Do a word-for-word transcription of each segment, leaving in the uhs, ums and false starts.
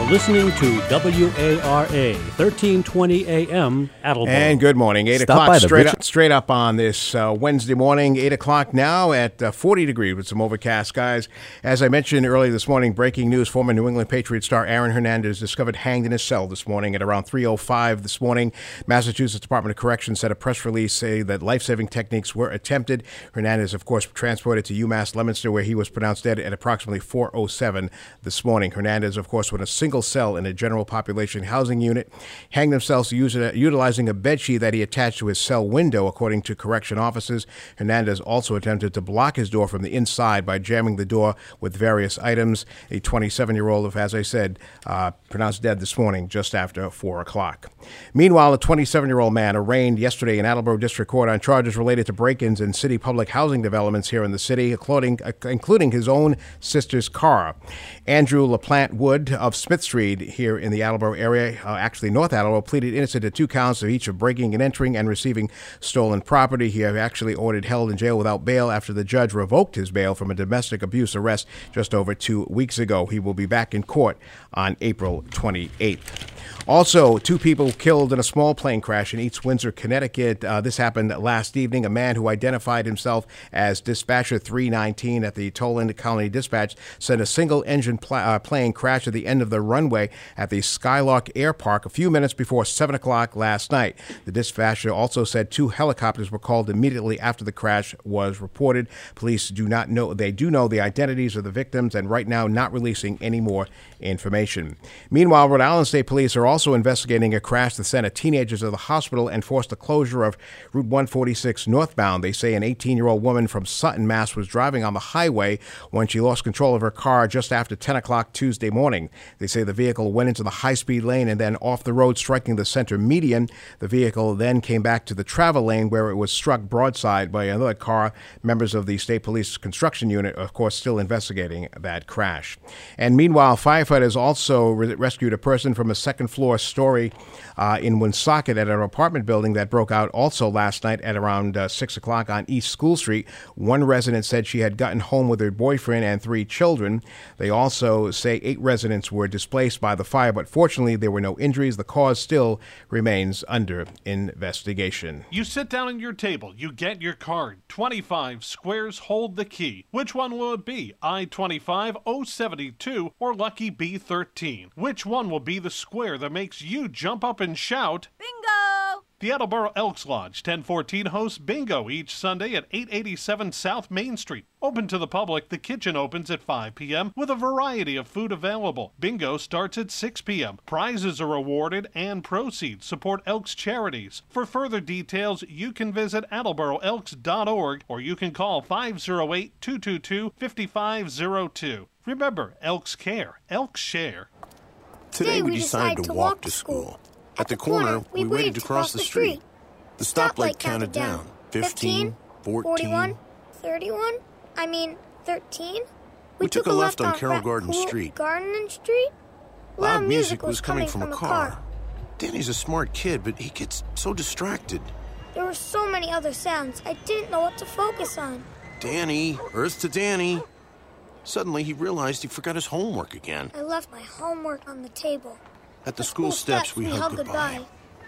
You're listening to W A R A, thirteen twenty A M, Attleboro. And good morning. eight Stop o'clock, straight Richard- up, straight up on this uh, Wednesday morning. eight o'clock now at uh, forty degrees with some overcast skies. As I mentioned earlier this morning, breaking news, former New England Patriot star Aaron Hernandez discovered hanged in his cell this morning at around three oh five this morning. Massachusetts Department of Corrections said a press release saying that life-saving techniques were attempted. Hernandez, of course, transported to UMass Leominster, where he was pronounced dead at approximately four oh seven this morning. Hernandez, of course, was in a single cell in a general population housing unit, hanged himself utilizing a bedsheet that he attached to his cell window, according to correction officers. Hernandez also attempted to block his door from the inside by jamming the door with various items. A twenty-seven-year-old, as I said, uh, pronounced dead this morning just after four o'clock. Meanwhile, a twenty-seven-year-old man arraigned yesterday in Attleboro District Court on charges related to break-ins in city public housing developments here in the city, including, uh, including his own sister's car. Andrew LaPlante Wood of Smith Street here in the Attleboro area, uh, actually North Attleboro, pleaded innocent to two counts of each of breaking and entering and receiving stolen property. He actually ordered held in jail without bail after the judge revoked his bail from a domestic abuse arrest just over two weeks ago. He will be back in court on April twenty-eighth. Also, two people killed in a small plane crash in East Windsor, Connecticut. Uh, this happened last evening. A man who identified himself as Dispatcher three nineteen at the Toland Colony Dispatch said a single-engine pl- uh, plane crashed at the end of the runway at the Skylark Air Park a few minutes before seven o'clock last night. The dispatcher also said two helicopters were called immediately after the crash was reported. Police do not know, they do know the identities of the victims and right now not releasing any more information. Meanwhile, Rhode Island State Police are also investigating a crash that sent a teenager to the hospital and forced the closure of Route one forty-six northbound. They say an eighteen-year-old woman from Sutton, Mass. was driving on the highway when she lost control of her car just after ten o'clock Tuesday morning. They say the vehicle went into the high-speed lane and then off the road, striking the center median. The vehicle then came back to the travel lane where it was struck broadside by another car. Members of the State Police construction unit, of course, still investigating that crash. And meanwhile, firefighters also re- rescued a person from a second-floor story uh, in Woonsocket at an apartment building that broke out also last night at around uh, six o'clock on East School Street. One resident said she had gotten home with her boyfriend and three children. They also say eight residents were displaced by the fire, but fortunately there were no injuries. The cause still remains under investigation. You sit down at your table, you get your card. twenty-five squares hold the key. Which one will it be? I twenty-five, O seventy-two, or Lucky B thirteen? Which one will be the square that makes you jump up and shout, Bingo! The Attleboro Elks Lodge ten fourteen hosts bingo each Sunday at eight eighty-seven South Main Street. Open to the public, the kitchen opens at five p.m. with a variety of food available. Bingo starts at six p.m. Prizes are awarded and proceeds support Elks charities. For further details, you can visit attleboro elks dot org or you can call five oh eight, two two two, five five oh two. Remember, Elks care, Elks share. Today we decided to walk to school. At the corner, we waited to cross the street. The stoplight counted down. fifteen, fourteen, thirty-one, I mean, thirteen. We took a left on Carroll Garden Street. Garden Street? Loud music was coming from a car. Danny's a smart kid, but he gets so distracted. There were so many other sounds, I didn't know what to focus on. Danny, Earth to Danny. Suddenly, he realized he forgot his homework again. I left my homework on the table. At the school steps, we hugged goodbye.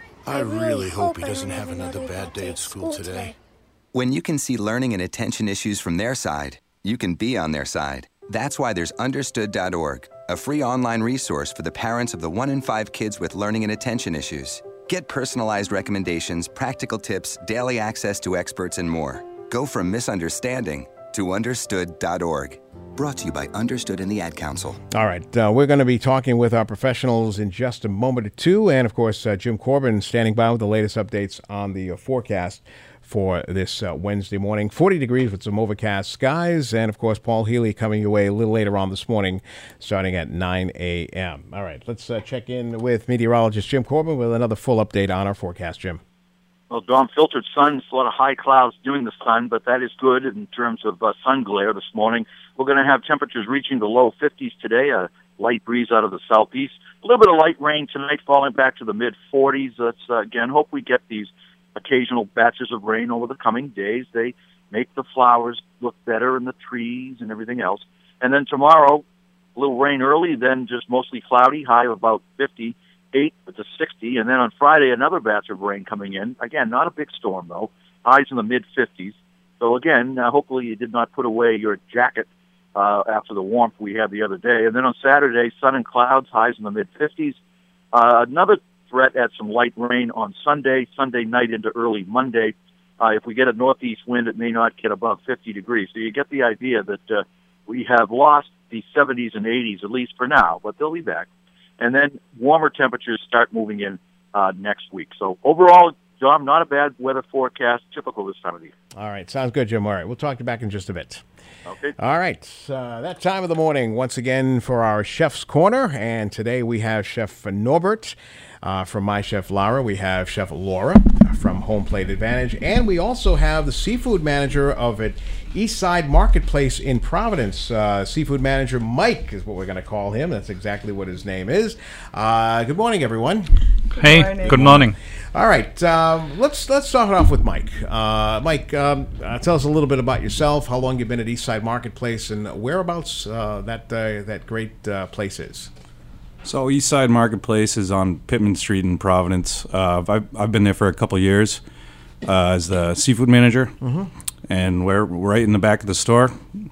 I really hope he doesn't have another bad day at school today. When you can see learning and attention issues from their side, you can be on their side. That's why there's understood dot org, a free online resource for the parents of the one in five kids with learning and attention issues. Get personalized recommendations, practical tips, daily access to experts, and more. Go from misunderstanding to understood dot org. Brought to you by Understood and the Ad Council. All right. Uh, we're going to be talking with our professionals in just a moment or two. And, of course, uh, Jim Corbin standing by with the latest updates on the uh, forecast for this uh, Wednesday morning. forty degrees with some overcast skies. And, of course, Paul Healy coming your way a little later on this morning, starting at nine a.m. All right. Let's uh, check in with meteorologist Jim Corbin with another full update on our forecast. Jim. Well, dawn filtered sun, a lot of high clouds doing the sun, but that is good in terms of uh, sun glare this morning. We're going to have temperatures reaching the low fifties today, a light breeze out of the southeast. A little bit of light rain tonight, falling back to the mid-forties. Let's, uh, again, hope we get these occasional batches of rain over the coming days. They make the flowers look better and the trees and everything else. And then tomorrow, A little rain early, then just mostly cloudy, high of about fifty-eight to sixty. And then on Friday, another batch of rain coming in. Again, not a big storm, though. Highs in the mid-fifties. So, again, uh, hopefully you did not put away your jacket uh, after the warmth we had the other day. And then on Saturday, sun and clouds, highs in the mid-fifties. Uh, another threat at some light rain on Sunday, Sunday night into early Monday. Uh, if we get a northeast wind, it may not get above fifty degrees. So you get the idea that uh, we have lost the seventies and eighties, at least for now, but they'll be back. And then warmer temperatures start moving in uh, next week. So overall, John, not a bad weather forecast, typical this time of the year. All right. Sounds good, Jim. All right. We'll talk to you back in just a bit. Okay. All right. Uh, that time of the morning, once again, for our Chef's Corner. And today we have Chef Norbert uh, from My Chef Lara. We have Chef Laura from Home Plate Advantage. And we also have the seafood manager of it, Eastside Marketplace in Providence. Uh, seafood manager Mike is what we're going to call him. That's exactly what his name is. Uh, good morning, everyone. Good hey, morning. Good morning. All right, um, let's let's start it off with Mike. Uh, Mike, um, uh, tell us a little bit about yourself, how long you've been at Eastside Marketplace, and whereabouts uh, that uh, that great uh, place is. So Eastside Marketplace is on Pittman Street in Providence. Uh, I've, I've been there for a couple of years uh, as the seafood manager, mm-hmm. and we're right in the back of the store.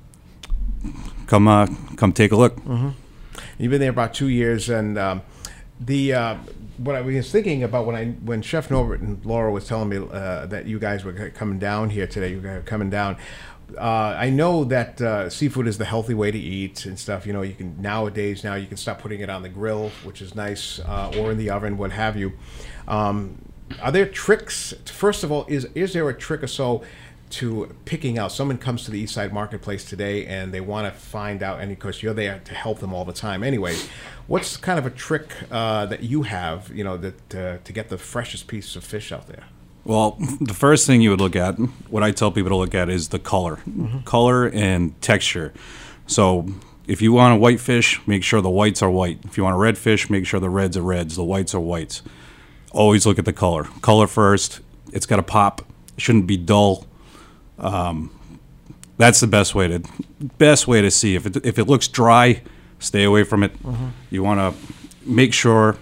Come uh, come take a look. Mm-hmm. You've been there about two years, and um, the uh, what I was thinking about when I when Chef Norbert and Laura was telling me uh, that you guys were coming down here today, you were coming down. Uh, I know that uh, seafood is the healthy way to eat and stuff. You know, you can nowadays now you can stop putting it on the grill, which is nice, uh, or in the oven, what have you. Um, are there tricks? First of all, is is there a trick or so to picking out? Someone comes to the Eastside Marketplace today and they want to find out, and of course you're there to help them all the time anyway. What's kind of a trick uh, that you have, you know, that uh, to get the freshest piece of fish out there? Well, the first thing you would look at, what I tell people to look at, is the color. Mm-hmm. Color and texture. So if you want a white fish, make sure the whites are white. If you want a red fish, make sure the reds are reds, the whites are whites. Always look at the color. Color first. It's got to pop. It shouldn't be dull. Um, that's the best way to best way to see. If it, if it looks dry, stay away from it. Mm-hmm. You want to make sure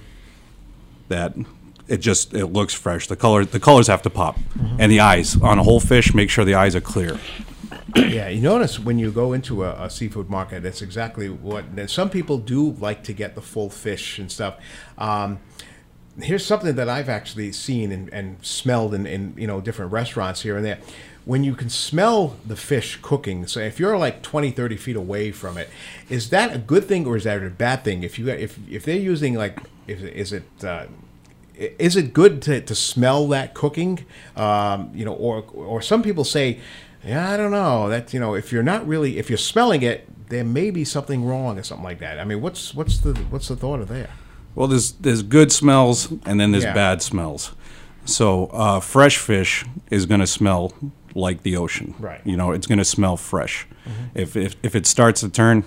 that it just it looks fresh. The color the colors have to pop, mm-hmm. and the eyes on a whole fish. Make sure the eyes are clear. Yeah, you notice when you go into a, a seafood market, that's exactly what. Some people do like to get the full fish and stuff. Um, here's something that I've actually seen and, and smelled in, in you know different restaurants here and there. When you can smell the fish cooking, so if you're like twenty, thirty feet away from it, is that a good thing or is that a bad thing? If you if if they're using like, if is it uh, is it good to, to smell that cooking? Um, you know, or or some people say, yeah, I don't know that you know if you're not really if you're smelling it, there may be something wrong or something like that. I mean, what's what's the what's the thought of there? Well, there's there's good smells and then there's Yeah. bad smells. So uh, fresh fish is going to smell like the ocean. Right. You know, it's going to smell fresh. Mm-hmm. If, if if it starts to turn,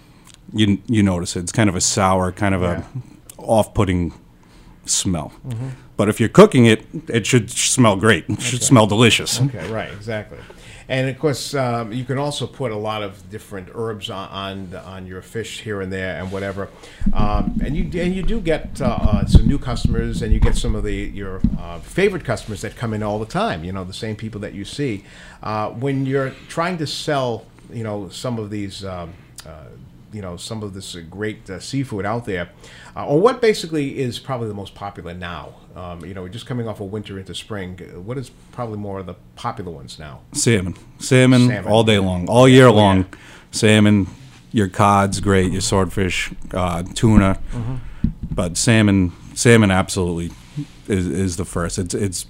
you you notice it. It's kind of a sour, kind of Yeah. a off-putting smell. Mm-hmm. But if you're cooking it, it should smell great. It should Okay. smell delicious. Okay, right, exactly. And of course, um, you can also put a lot of different herbs on on, on your fish here and there and whatever. Um, and you and you do get uh, uh, some new customers, and you get some of the your uh, favorite customers that come in all the time. You know, the same people that you see. Uh, when you're trying to sell, you know, some of these. Um, uh, you know, some of this uh, great uh, seafood out there, uh, or what basically is probably the most popular now. Um, you know, we're just coming off of winter into spring. What is probably more of the popular ones now? Salmon. Salmon, Salmon. all day long, all year Oh, long. yeah. Salmon, your cod's great, your swordfish, uh, tuna. Mm-hmm. But salmon, salmon absolutely is, is the first. It's it's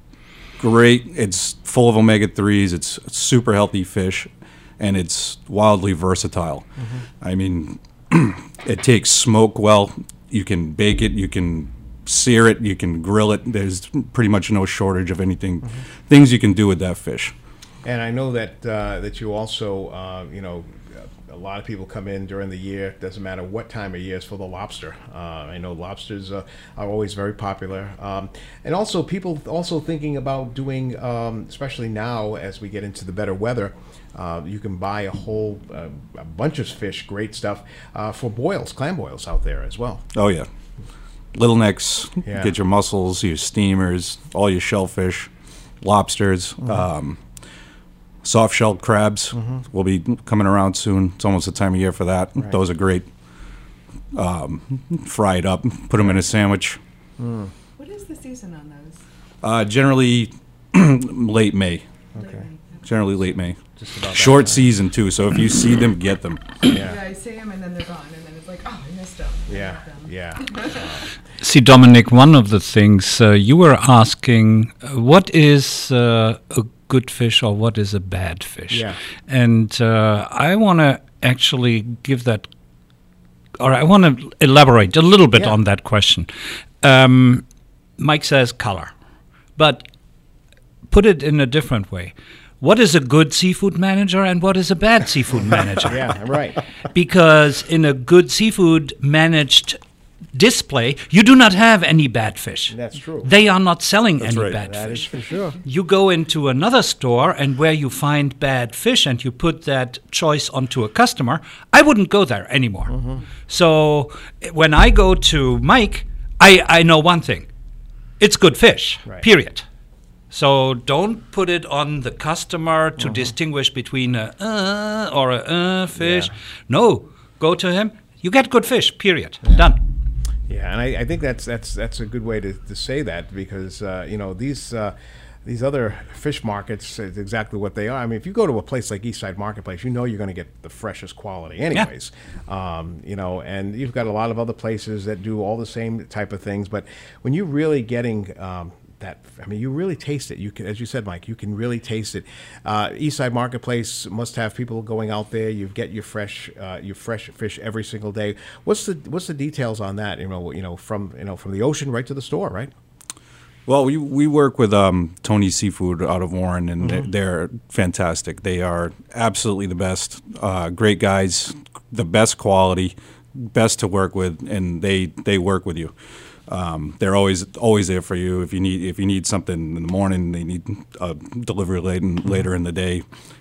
great. It's full of omega threes. It's a super healthy fish, and it's wildly versatile. Mm-hmm. I mean, it takes smoke well. You can bake it. You can sear it. You can grill it. There's pretty much no shortage of anything, mm-hmm. things you can do with that fish. And I know that uh, that you also, uh, you know, a lot of people come in during the year. Doesn't matter what time of year, it's for the lobster. Uh, I know lobsters uh, are always very popular, um, and also people also thinking about doing, um, especially now as we get into the better weather. Uh, you can buy a whole uh, a bunch of fish, great stuff uh, for boils, clam boils out there as well. Oh yeah, little necks. Yeah. Get your mussels, your steamers, all your shellfish, lobsters. Mm-hmm. Um, Soft-shelled crabs mm-hmm. will be coming around soon. It's almost the time of year for that. Right. Those are great. Um, fried up, put them in a sandwich. Mm. What is the season on those? Uh, generally late May. Okay. Generally late May. Just about Short that season, too, so if you see them, get them. Yeah. yeah, I see them and then they're gone, and then it's like, oh, I missed them. Yeah, yeah. See, Dominic, one of the things uh, you were asking, uh, what is uh, a good fish or what is a bad fish? Yeah. And uh, I want to actually give that, or I want to elaborate a little bit yeah. on that question. Um, Mike says color, but put it in a different way. What is a good seafood manager and what is a bad seafood manager? Yeah, right. Because in a good seafood managed display, you do not have any bad fish. That's true. They are not selling That's any right. bad That fish. is for sure. You go into another store and where you find bad fish and you put that choice onto a customer, I wouldn't go there anymore. Mm-hmm. So when I go to Mike, I, I know one thing. It's good fish, right. period. So don't put it on the customer to mm-hmm. distinguish between a uh or a uh fish. Yeah. No, go to him. You get good fish, period. Yeah. Done. Yeah, and I, I think that's that's that's a good way to, to say that because uh, you know these uh, these other fish markets is exactly what they are. I mean, if you go to a place like Eastside Marketplace, you know you're going to get the freshest quality, anyways. Yeah. Um, you know, and you've got a lot of other places that do all the same type of things, but when you're really getting um, that, I mean, you really taste it. You can, as you said, Mike, you can really taste it. Uh, Eastside Marketplace must have people going out there. You get your fresh, uh, your fresh fish every single day. What's the what's the details on that? You know, you know, from you know from the ocean right to the store, right? Well, we we work with um, Tony's Seafood out of Warren, and Mm-hmm. they're fantastic. They are absolutely the best. Uh, great guys, the best quality, best to work with, and they they work with you. Um, they're always always there for you. If you need if you need something in the morning, they need a delivery late and later in the day.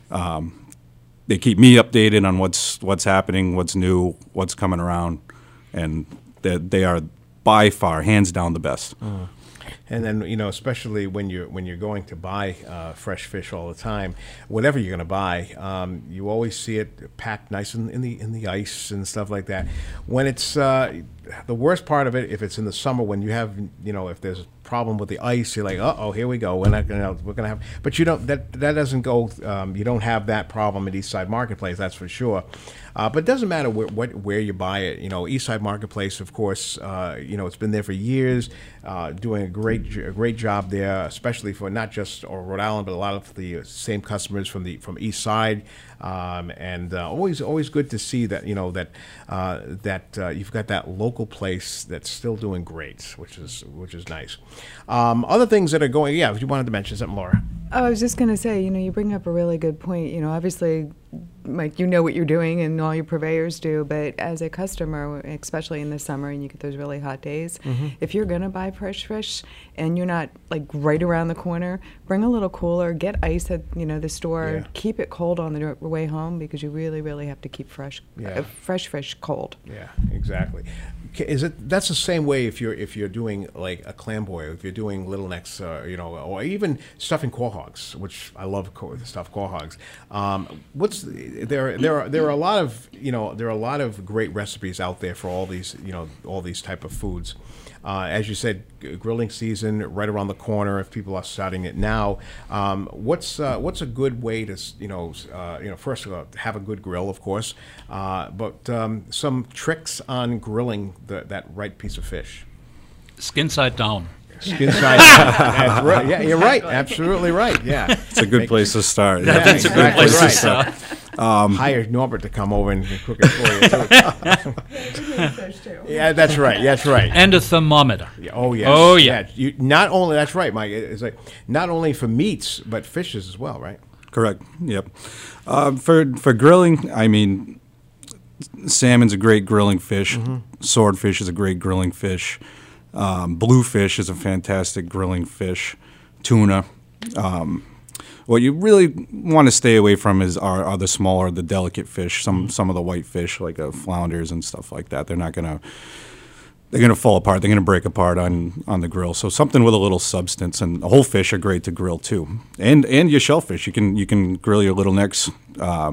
Um, they keep me updated on what's what's happening, what's new, what's coming around, and they they are by far, hands down, the best. Mm. And then you know, especially when you're when you're going to buy uh, fresh fish all the time, whatever you're going to buy, um, you always see it packed nice in, in the in the ice and stuff like that. When it's uh, the worst part of it, if it's in the summer, when you have you know, if there's a problem with the ice, you're like, uh oh, here we go. We're not gonna we're gonna have, but you don't that that doesn't go. Um, you don't have that problem at Eastside Marketplace, that's for sure. Uh, but it doesn't matter where, what, where you buy it. You know, Eastside Marketplace, of course, uh, you know, it's been there for years, uh, doing a great a great job there, especially for not just or Rhode Island, but a lot of the same customers from the from East Side. Um, and uh, always always good to see that, you know, that uh, that uh, you've got that local place that's still doing great, which is which is nice. Um, other things that are going, yeah, if you wanted to mention something, Laura. Oh, I was just going to say, you know, you bring up a really good point. You know, obviously, Mike, you know what you're doing and all your purveyors do, but as a customer, especially in the summer and you get those really hot days, mm-hmm. if you're going to buy fresh fish and you're not like right around the corner, bring a little cooler, get ice at, you know, the store, Yeah. keep it cold on the way home because you really, really have to keep fresh, Yeah. uh, fresh fish cold. Yeah, exactly. K- Is it that's the same way if you're if you're doing like a clam boil, if you're doing little necks, uh, you know, or even stuffing quahogs, which I love co- stuffed quahogs. Um, what's there? There are there are a lot of you know there are a lot of great recipes out there for all these you know all these type of foods. Uh, as you said, g- grilling season right around the corner. If people are starting it now, um, what's uh, what's a good way to s- you know uh, you know first of all have a good grill, of course, uh, but um, some tricks on grilling the, that right piece of fish. Skin side down. Skin side. That's right. Yeah, you're right. Absolutely right. Yeah, It's a good Make- place to start. Yeah, That's a good exactly place right. to start. Um, Hire Norbert to come over and cook it for you. Yeah, that's right. That's right. And a thermometer. Yeah, oh yes. Oh, yeah. You, not only that's right, Mike. It's like not only for meats but fishes as well, right? Correct. Yep. Uh, for for grilling, I mean, salmon's a great grilling fish. Mm-hmm. Swordfish is a great grilling fish. Um, bluefish is a fantastic grilling fish. Tuna. Um, what you really want to stay away from is are, are the smaller, the delicate fish. Some mm-hmm. some of the white fish, like uh, flounders and stuff like that. They're not gonna they're gonna fall apart. They're gonna break apart on, on the grill. So something with a little substance. And whole fish are great to grill too. And and your shellfish, you can you can grill your little necks. Uh,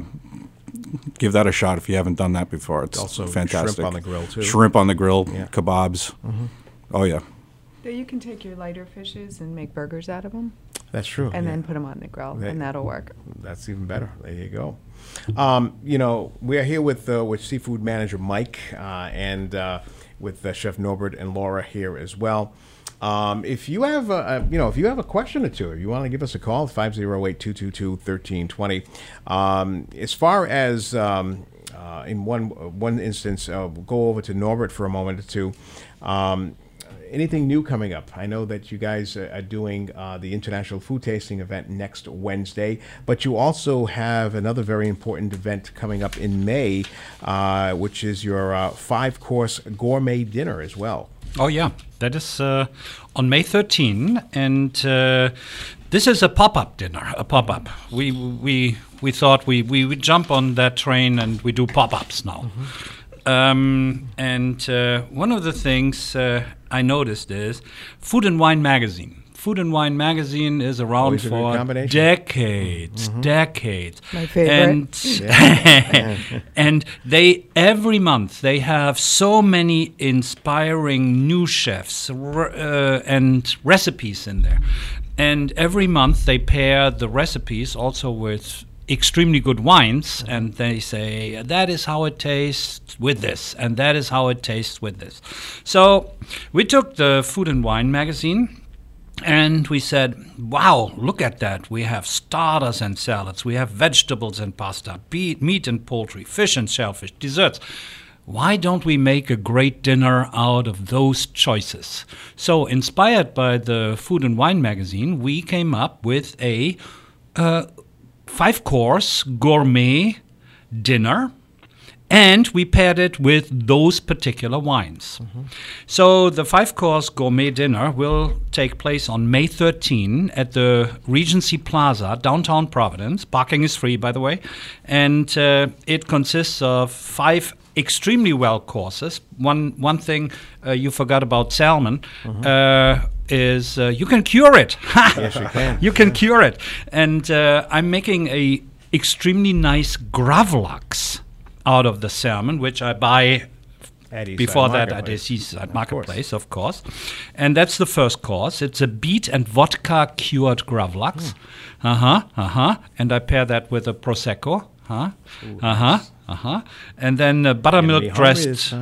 give that a shot if you haven't done that before. It's also fantastic. Shrimp on the grill too. Shrimp on the grill, yeah. Kebabs. Mm-hmm. Oh yeah. Yeah, you can take your lighter fishes and make burgers out of them. That's true. And yeah. then put them on the grill, that, and that'll work. That's even better. There you go. Um, you know, we're here with uh, with seafood manager Mike uh, and uh, with uh, Chef Norbert and Laura here as well. Um, if you have a, a, you know, if you have a question or two, if you want to give us a call, five oh eight, two two two, one three two zero. Um, as far as um, uh, in one one instance, uh, we'll go over to Norbert for a moment or two. Um, Anything new coming up? I know that you guys are doing uh, the International Food Tasting event next Wednesday, but you also have another very important event coming up in May, uh, which is your uh, five-course gourmet dinner as well. Oh, yeah. That is uh, on May thirteenth, and uh, this is a pop-up dinner, a pop-up. We we we thought we, we would jump on that train, and we do pop-ups now. Mm-hmm. Um, and uh, one of the things uh, I noticed is Food and Wine Magazine. Food and Wine Magazine is around for decades, mm-hmm. decades. My favorite. And, and they every month they have so many inspiring new chefs uh, and recipes in there. And every month they pair the recipes also with extremely good wines, and they say that is how it tastes with this, and that is how it tastes with this. So we took the Food and Wine Magazine and we said, wow, look at that. We have starters and salads, we have vegetables and pasta, beet, meat and poultry, fish and shellfish, desserts. Why don't we make a great dinner out of those choices? So inspired by the Food and Wine Magazine, we came up with a uh, five-course gourmet dinner, and we paired it with those particular wines. Mm-hmm. So the five-course gourmet dinner will take place on May thirteenth at the Regency Plaza, downtown Providence. Parking is free, by the way. And uh, it consists of five extremely well courses. One one thing uh, you forgot about salmon mm-hmm. uh, is uh, you can cure it. Yes, you can. You can cure it. And uh, I'm making a extremely nice gravlax out of the salmon, which I buy at before that at the Seaside Marketplace, of course. And that's the first course. It's a beet and vodka cured gravlax. Mm. Uh-huh, uh-huh. And I pair that with a Prosecco. Huh? Ooh, uh-huh. Nice. Uh-huh. And then uh, buttermilk dressed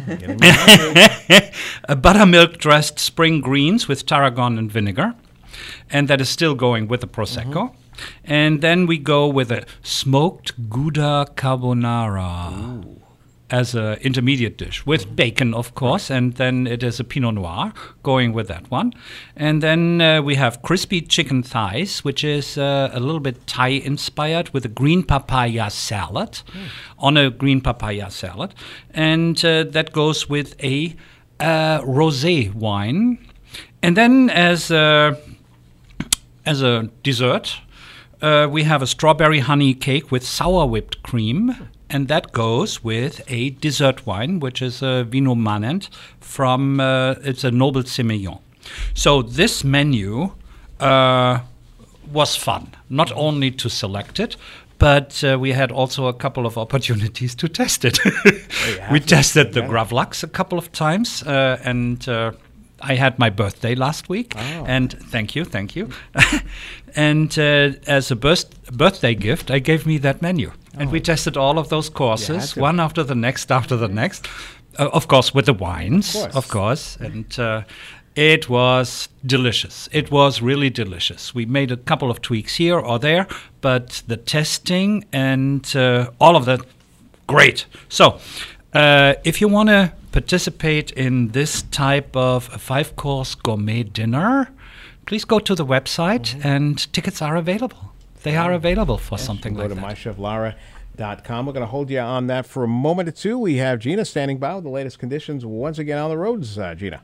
a buttermilk dressed spring greens with tarragon and vinegar. And that is still going with the Prosecco. Mm-hmm. And then we go with a smoked Gouda carbonara. Ooh. As an intermediate dish with mm-hmm. bacon, of course, and then it is a Pinot Noir going with that one. And then uh, we have crispy chicken thighs, which is uh, a little bit Thai-inspired with a green papaya salad, mm. on a green papaya salad. And uh, that goes with a uh, rosé wine. And then as a, as a dessert, uh, we have a strawberry honey cake with sour whipped cream. And that goes with a dessert wine, which is a Vino Manent from, uh, it's a Noble Semillon. So this menu uh, was fun, not only to select it, but uh, we had also a couple of opportunities to test it. We tested the Gravlax a couple of times, uh, and uh, I had my birthday last week, oh. and thank you, thank you. And uh, as a birth- birthday gift, I gave me that menu. Oh. And we tested all of those courses, one after the next, after the next. Uh, of course, with the wines, of course. Of course. And uh, it was delicious. It was really delicious. We made a couple of tweaks here or there, but the testing and uh, all of that, great. So uh, if you want to participate in this type of a five-course gourmet dinner, please go to the website, mm-hmm. and tickets are available. They are available for yes, something go like to that. My Chef Lara dot com. We're going to hold you on that for a moment or two. We have Gina standing by with the latest conditions once again on the roads. Uh, Gina.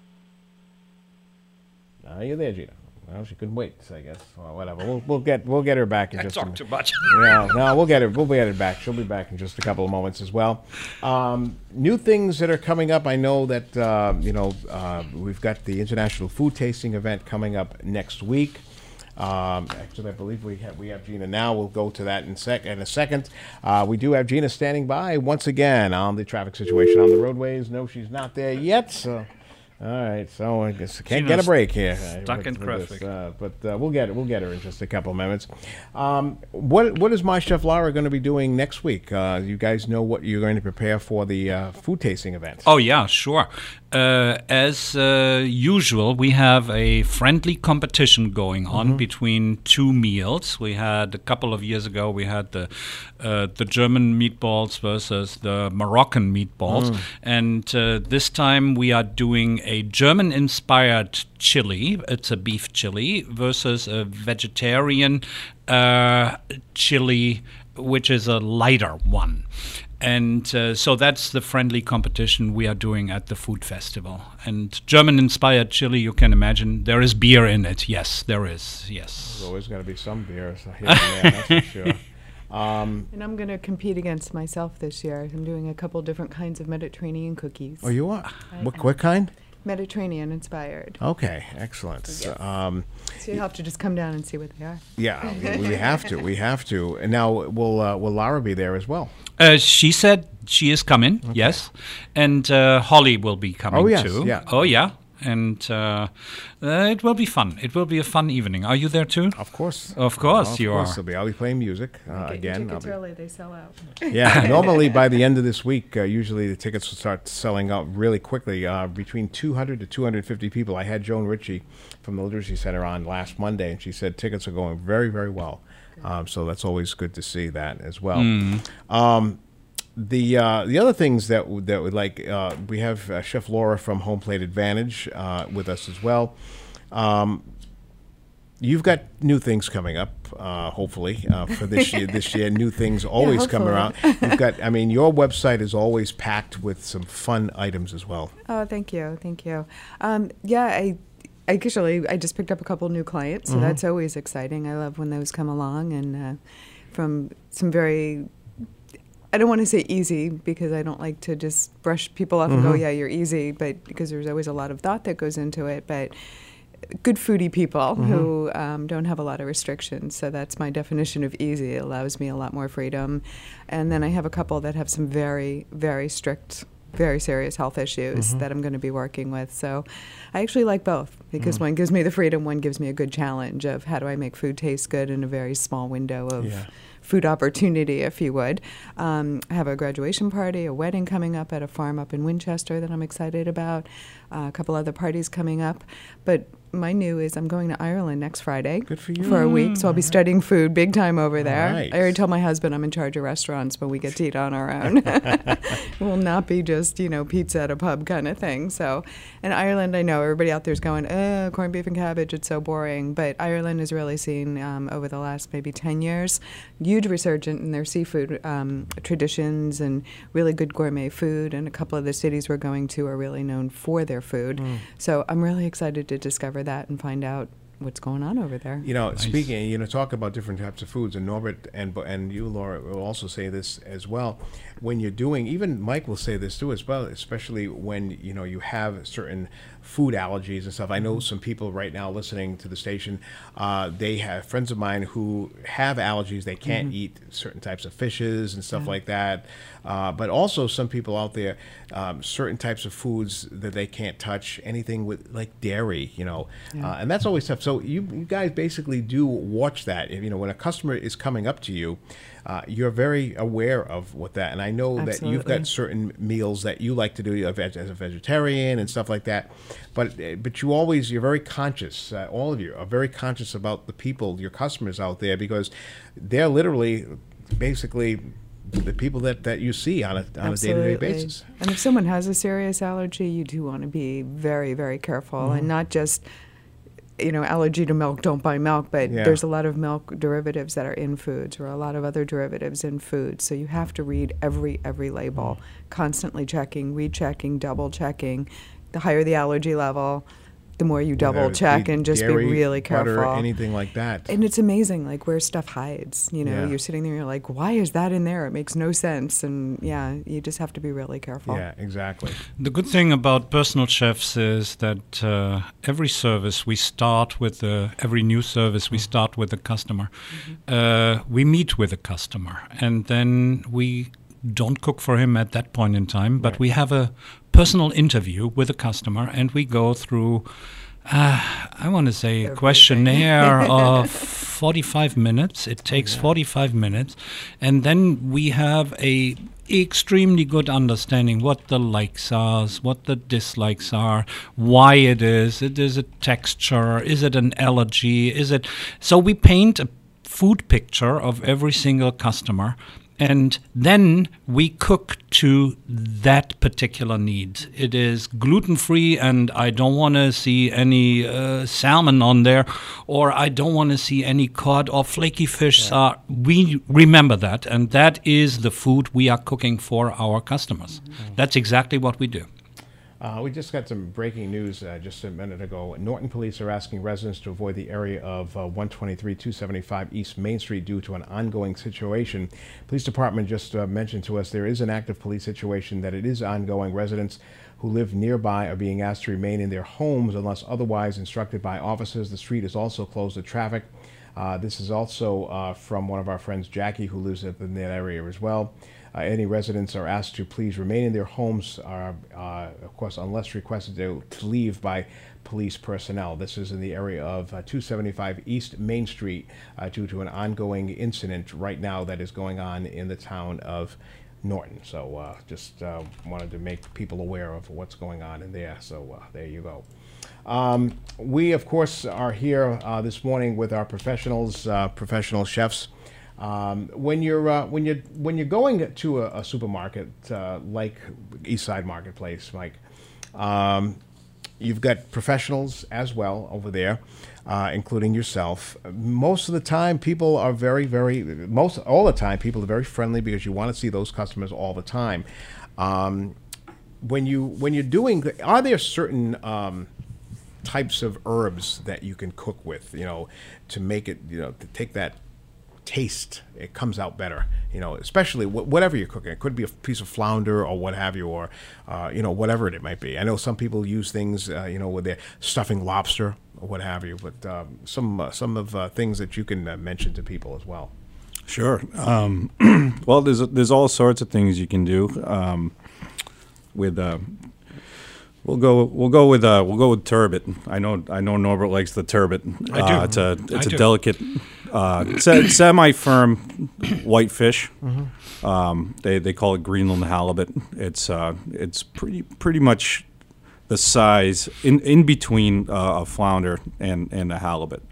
Are you there, Gina? Well, she couldn't wait, I guess. Or whatever. We'll, we'll get we'll get her back in I just talk a minute. too much. Yeah, no, we'll get her. We'll get her back. She'll be back in just a couple of moments as well. Um, new things that are coming up. I know that uh, you know uh, we've got the International Food Tasting event coming up next week. Um, actually, I believe we have we have Gina now. We'll go to that in sec in a second. Uh, we do have Gina standing by once again on the traffic situation on the roadways. No, she's not there yet. So. All right, so I guess I can't Gina's get a break here. Stuck with, in with traffic. this, uh, but uh, we'll get it. We'll get her in just a couple of minutes. Um, what What is My Chef Lara going to be doing next week? Uh, you guys know what you're going to prepare for the uh, food tasting event. Oh, yeah, sure. Uh, as uh, usual, we have a friendly competition going on Mm-hmm. between two meals. We had a couple of years ago, we had the uh, the German meatballs versus the Moroccan meatballs. Mm. And uh, this time we are doing a German-inspired chili. It's a beef chili versus a vegetarian uh, chili, which is a lighter one. And uh, so that's the friendly competition we are doing at the food festival. And German-inspired chili, you can imagine, there is beer in it. Yes, there is, yes. There's always got to be some beer so here and there, that's for sure. Um, And I'm going to compete against myself this year. I'm doing a couple different kinds of Mediterranean cookies. oh, you are? I What, am. what kind? Mediterranean inspired. Okay, excellent. Yes. Um, So you have to just come down and see what they are. yeah, we we have to. We have to. And now, will uh, will Lara be there as well? Uh, she said she is coming, yes. And uh, Holly will be coming Oh, yes, too. yeah. Oh, yeah. And uh, uh, it will be fun. It will be a fun evening. Are you there too? Of course. Of course of you course are. I'll be. I'll be playing music uh, Get your again. I'll tickets be- early, they sell out. Yeah, normally by the end of this week, uh, usually the tickets will start selling out really quickly. Uh, between two hundred to two hundred fifty people. I had Joan Ritchie from the Literacy Center on last Monday, and she said tickets are going very, very well. Um, so that's always good to see that as well. Um, the uh, the other things that w- that would like uh, we have uh, Chef Laura from Home Plate Advantage uh, with us as well. Um, You've got new things coming up, uh, hopefully, uh, for this year. This year, new things always come around. hopefully. You've got, I mean, your website is always packed with some fun items as well. Oh, thank you, thank you. Um, yeah, I, I actually I just picked up a couple new clients, so Mhm. that's always exciting. I love when those come along, and uh, from some very, I don't want to say easy because I don't like to just brush people off and go, Mhm. yeah, you're easy, but because there's always a lot of thought that goes into it, but. Good foodie people who um, don't have a lot of restrictions. So that's my definition of easy. It allows me a lot more freedom. And then I have a couple that have some very, very strict, very serious health issues that I'm going to be working with. So I actually like both because one gives me the freedom, one gives me a good challenge of how do I make food taste good in a very small window of Yeah. food opportunity, if you would. Um, I have a graduation party, a wedding coming up at a farm up in Winchester that I'm excited about, uh, a couple other parties coming up. But my new is I'm going to Ireland next Friday. Good for you. For a week, so I'll be studying food big time over there. right. I already told my husband I'm in charge of restaurants when we get to eat on our own. It will not be just, you know, pizza at a pub kind of thing. So, in Ireland, I know everybody out there is going, uh, corned beef and cabbage, it's so boring. But Ireland has really seen um, over the last maybe ten years, huge resurgence in their seafood um, traditions and really good gourmet food. And a couple of the cities we're going to are really known for their food. So I'm really excited to discover that and find out what's going on over there. You know, speaking, you know, talk about different types of foods, and Norbert and and you, Laura, will also say this as well. When you're doing, even Mike will say this too as well, especially when, you know, you have certain food allergies and stuff. I know some people right now listening to the station, uh, they have friends of mine who have allergies. They can't eat certain types of fishes and stuff like that. Uh, but also some people out there, um, certain types of foods that they can't touch, anything with like dairy, you know, uh, and that's always tough. So you, you guys basically do watch that. If, you know, when a customer is coming up to you, uh, you're very aware of what that. And I know that you've Absolutely. got certain meals that you like to do as a vegetarian and stuff like that. But but you always, you're very conscious, uh, all of you are very conscious about the people, your customers out there, because they're literally basically the people that, that you see on a, on a day-to-day Absolutely. basis. And if someone has a serious allergy, you do want to be very, very careful and not just you know, allergy to milk, don't buy milk, but Yeah. there's a lot of milk derivatives that are in foods or a lot of other derivatives in foods. So you have to read every, every label, constantly checking, rechecking, double checking. The higher the allergy level, the more you double Whether check it and just dairy, be really careful. butter, anything like that. And it's amazing, like, where stuff hides. You know, Yeah. you're sitting there, you're like, why is that in there? It makes no sense. And, yeah, you just have to be really careful. Yeah, exactly. The good thing about personal chefs is that uh, every service we start with, the, every new service we start with the customer. Mm-hmm. Uh, we meet with the customer, and then we don't cook for him at that point in time, but right. we have a personal interview with a customer, and we go through, uh, I want to say, a questionnaire of forty-five minutes. It takes yeah. forty-five minutes, and then we have a extremely good understanding what the likes are, what the dislikes are, why it is. It is a texture. Is it an allergy? Is it? So we paint a food picture of every single customer. And then we cook to that particular need. It is gluten-free, and I don't want to see any uh, salmon on there, or I don't want to see any cod or flaky fish. Yeah. Uh, we remember that, and that is the food we are cooking for our customers. Mm-hmm. That's exactly what we do. Uh, we just got some breaking news uh, just a minute ago. Norton police are asking residents to avoid the area of uh, one twenty-three two seventy-five East Main Street due to an ongoing situation. Police department just uh, mentioned to us there is an active police situation, that it is ongoing. Residents who live nearby are being asked to remain in their homes unless otherwise instructed by officers. The street is also closed to traffic. Uh, this is also uh, from one of our friends, Jackie, who lives in that area as well. Uh, any residents are asked to please remain in their homes, uh, uh, of course, unless requested to, to leave by police personnel. This is in the area of uh, two seventy-five East Main Street uh, due to an ongoing incident right now that is going on in the town of Norton. So uh, just uh, wanted to make people aware of what's going on in there. So uh, there you go. Um, we, of course, are here uh, this morning with our professionals, uh, professional chefs. Um, when you're uh, when you when you're going to a, a supermarket uh, like Eastside Marketplace, Mike, um, you've got professionals as well over there, uh, including yourself. Most of the time, people are very, very most all the time people are very friendly because you want to see those customers all the time. Um, when you when you're doing, are there certain um, types of herbs that you can cook with, you know, to make it, you know, to take that taste, it comes out better, you know, especially wh- whatever you're cooking. It could be a piece of flounder or what have you, or uh, you know, whatever it might be. I know some people use things, uh, you know, with their stuffing lobster or what have you, but um, some uh, some of uh, things that you can uh, mention to people as well. Sure. Um, well, there's there's all sorts of things you can do um, with. Uh, We'll go. We'll go with. Uh, we'll go with turbot. I know. I know Norbert likes the turbot. I do. Uh, it's a. It's I a do. delicate, uh, se- semi-firm white fish. Mm-hmm. Um, they they call it Greenland halibut. It's uh, it's pretty pretty much the size in in between uh, a flounder and and a halibut.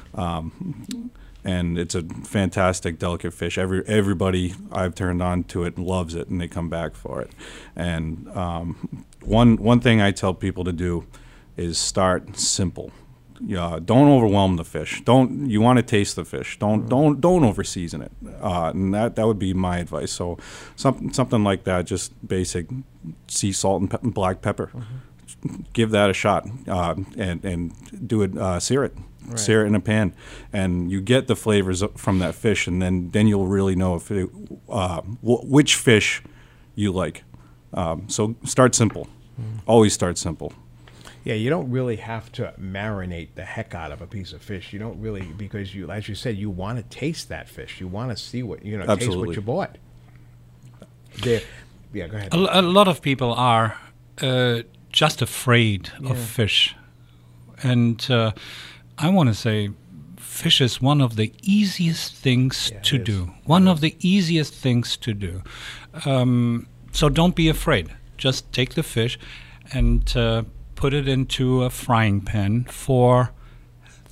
Um, And it's a fantastic, delicate fish. Every everybody I've turned on to it loves it, and they come back for it. And um, one one thing I tell people to do is start simple. Yeah, don't overwhelm the fish. Don't you want to taste the fish? Don't don't don't over season it. Uh, and that that would be my advice. So something something like that, just basic sea salt and, pe- and black pepper. Mm-hmm. Give that a shot, uh, and and do it. Uh, sear it. Right. Sear it in a pan, and you get the flavors from that fish, and then, then you'll really know if it, uh, w- which fish you like. Um, so start simple. Mm. Always start simple. Yeah, you don't really have to marinate the heck out of a piece of fish. You don't really, because you, as you said, you want to taste that fish. You want to see what you know, Absolutely. taste what you bought. There, yeah, go ahead. A, a lot of people are uh, just afraid Yeah. of fish, and. Uh, I want to say fish is one of the easiest things yeah, to do. One of the easiest things to do. Um, so don't be afraid. Just take the fish and uh, put it into a frying pan for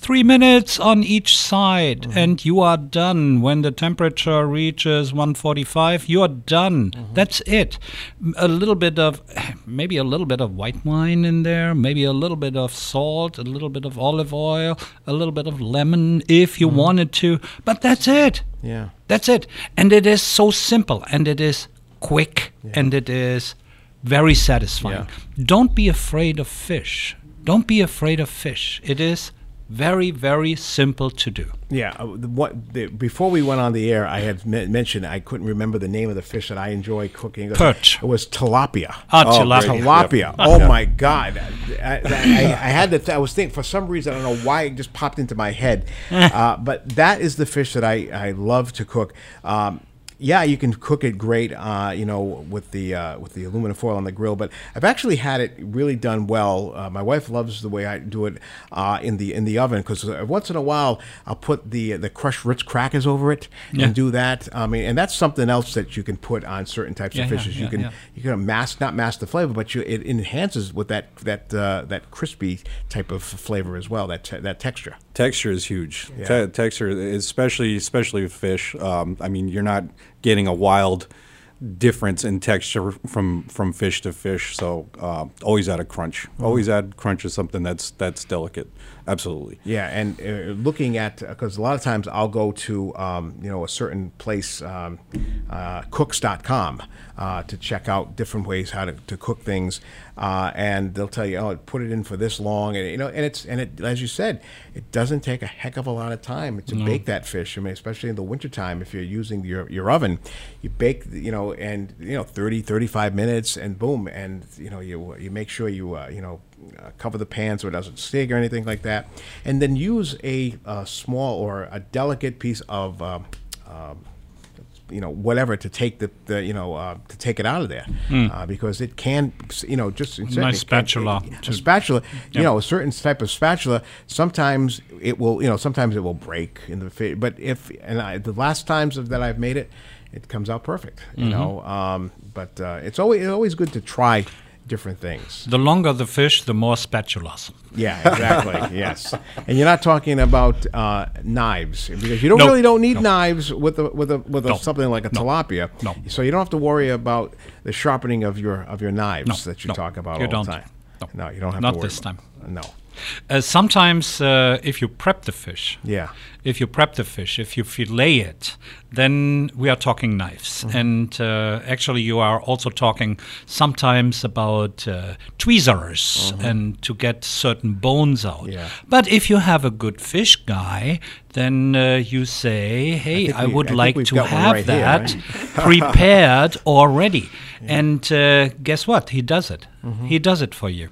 Three minutes on each side, Mm-hmm. and you are done. When the temperature reaches one forty-five, you are done. Mm-hmm. That's it. M- A little bit of, maybe a little bit of white wine in there, maybe a little bit of salt, a little bit of olive oil, a little bit of lemon if you wanted to. But that's it. Yeah. That's it. And it is so simple, and it is quick, and it is very satisfying. Don't be afraid of fish. Don't be afraid of fish. It is very, very simple to do. Yeah. uh, the- What the, before we went on the air, I had me- mentioned I couldn't remember the name of the fish that I enjoy cooking. It was- Perch. It was tilapia. Ah, tilapia. Tilapia. Oh my God! I, I, I had to. Th- I was thinking for some reason I don't know why it just popped into my head, uh, but that is the fish that I, I love to cook. Um, Yeah, you can cook it great, uh, you know, with the uh, with the aluminum foil on the grill. But I've actually had it really done well. Uh, my wife loves the way I do it uh, in the in the oven because once in a while I'll put the the crushed Ritz crackers over it Yeah. and do that. I mean, and that's something else that you can put on certain types Yeah, of yeah, fishes. yeah, you can yeah. you can mask not mask the flavor, but you it enhances with that that uh, that crispy type of flavor as well. That te- that texture. Texture is huge. Yeah. Te- texture, especially especially with fish. Um, I mean, you're not getting a wild difference in texture from from fish to fish. So uh, always add a crunch. Always add crunch is something that's that's delicate. Absolutely. Yeah, and uh, looking at because a lot of times I'll go to um, you know a certain place, um, uh, cooks dot com, uh, to check out different ways how to, to cook things, uh, and they'll tell you, oh, put it in for this long, and you know, and it's and it as you said, it doesn't take a heck of a lot of time to No. bake that fish. I mean, especially in the wintertime, if you're using your, your oven, you bake, you know, and you know, thirty, thirty-five minutes, and boom, and you know, you you make sure you uh, you know. Uh, cover the pan so it doesn't stick or anything like that, and then use a, uh small or a delicate piece of, um, um, you know, whatever to take the, the you know, uh, to take it out of there, Mm. uh, because it can, you know, just Nice it can- spatula a to- spatula, you Yeah. know, a certain type of spatula. Sometimes it will, you know, sometimes it will break in the fa- but if and I, the last times that I've made it, it comes out perfect, you Mhm. know. Um, but uh, it's always it's always good to try different things. The longer the fish, the more spatulas. Yeah, exactly. Yes, and you're not talking about uh, knives because you don't No. really don't need No. knives with a with a with a, No. something like a No. tilapia. No. So you don't have to worry about the sharpening of your of your knives No. that you No. talk about You all don't. the time. No. No, you don't have Not to worry this about- time. No. Uh, sometimes, uh, if you prep the fish, Yeah. if you prep the fish, if you fillet it, then we are talking knives. Mm-hmm. And uh, actually, you are also talking sometimes about uh, tweezers and to get certain bones out. Mm-hmm. Yeah. But if you have a good fish guy, then uh, you say, "Hey, think I, we- would I think like we've to got one have right here, that right? prepared already." And uh, guess what? He does it. Mm-hmm. He does it for you.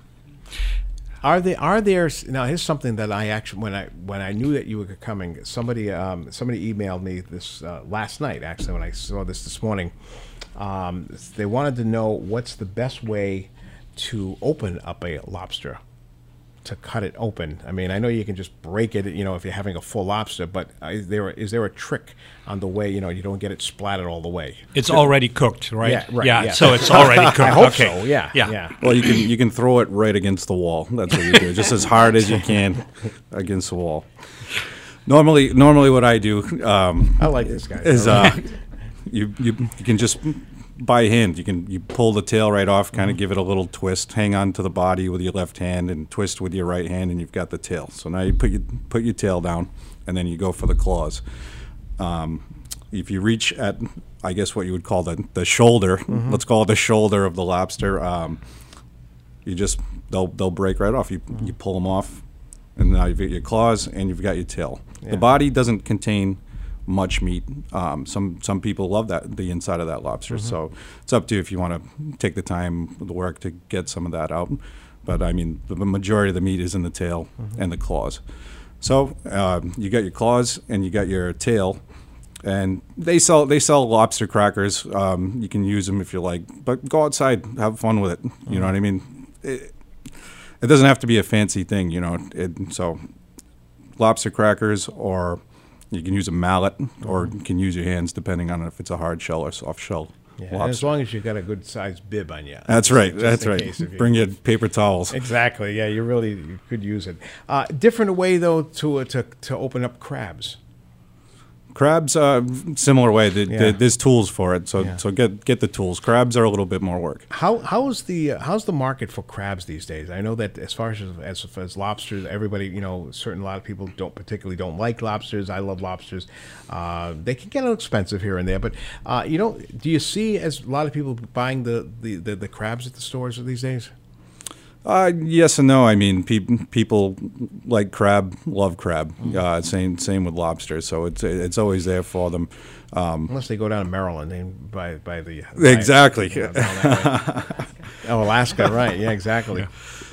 Are there are there now? Here's something that I actually when I when I knew that you were coming, somebody um, somebody emailed me this uh, last night. Actually, when I saw this this morning, um, they wanted to know what's the best way to open up a lobster, to cut it open. I mean, I know you can just break it, you know, if you're having a full lobster, but uh, is there is there a trick on the way, you know, you don't get it splattered all the way? It's already cooked, right? Yeah, right, Yeah, yeah. so it's already cooked. I hope okay. so. Yeah, Yeah. yeah. Well, you can you can throw it right against the wall. That's what you do, just as hard as you can against the wall. Normally, normally what I do um, I like this guy. is uh, you, you you can just by hand you can you pull the tail right off, kind of give it a little twist, hang on to the body with your left hand, and twist with your right hand, and you've got the tail. So now you put your put your tail down, and then you go for the claws. Um, if you reach at, I guess what you would call the the shoulder, Mm-hmm. let's call it the shoulder of the lobster. Um, you just they'll they'll break right off. You Mm-hmm. you pull them off, and now you've got your claws and you've got your tail. Yeah. The body doesn't contain much meat. Um, some some people love that the inside of that lobster. Mm-hmm. So it's up to you if you want to take the time, the work to get some of that out. But I mean, the majority of the meat is in the tail Mm-hmm. and the claws. So uh, you got your claws and you got your tail, and they sell they sell lobster crackers. Um, you can use them if you like, but go outside, have fun with it. You know what I mean? It, it doesn't have to be a fancy thing, you know. It, so lobster crackers, or you can use a mallet, or you can use your hands, depending on if it's a hard shell or soft shell Yeah, lobster. as long as you've got a good sized bib on you. That's right. Just That's in right. case if you- Bring your paper towels. Exactly. Yeah, you really you could use it. Uh, different way though to uh, to to open up crabs. Crabs, uh, similar way. The, Yeah. the, there's tools for it, so Yeah. so get get the tools. Crabs are a little bit more work. How how's the uh, how's the market for crabs these days? I know that as far as as, as lobsters, everybody you know, certain a lot of people don't particularly don't like lobsters. I love lobsters. Uh, they can get a little expensive here and there, but uh, you know, do you see as a lot of people buying the, the, the, the crabs at the stores these days? Uh, yes and no. I mean, pe- people like crab, love crab. Uh, same same with lobster. So it's it's always there for them. Um, Unless they go down to Maryland and buy buy the exactly. Buy, you know, down that way. Oh, Alaska, right? Yeah, exactly. Yeah.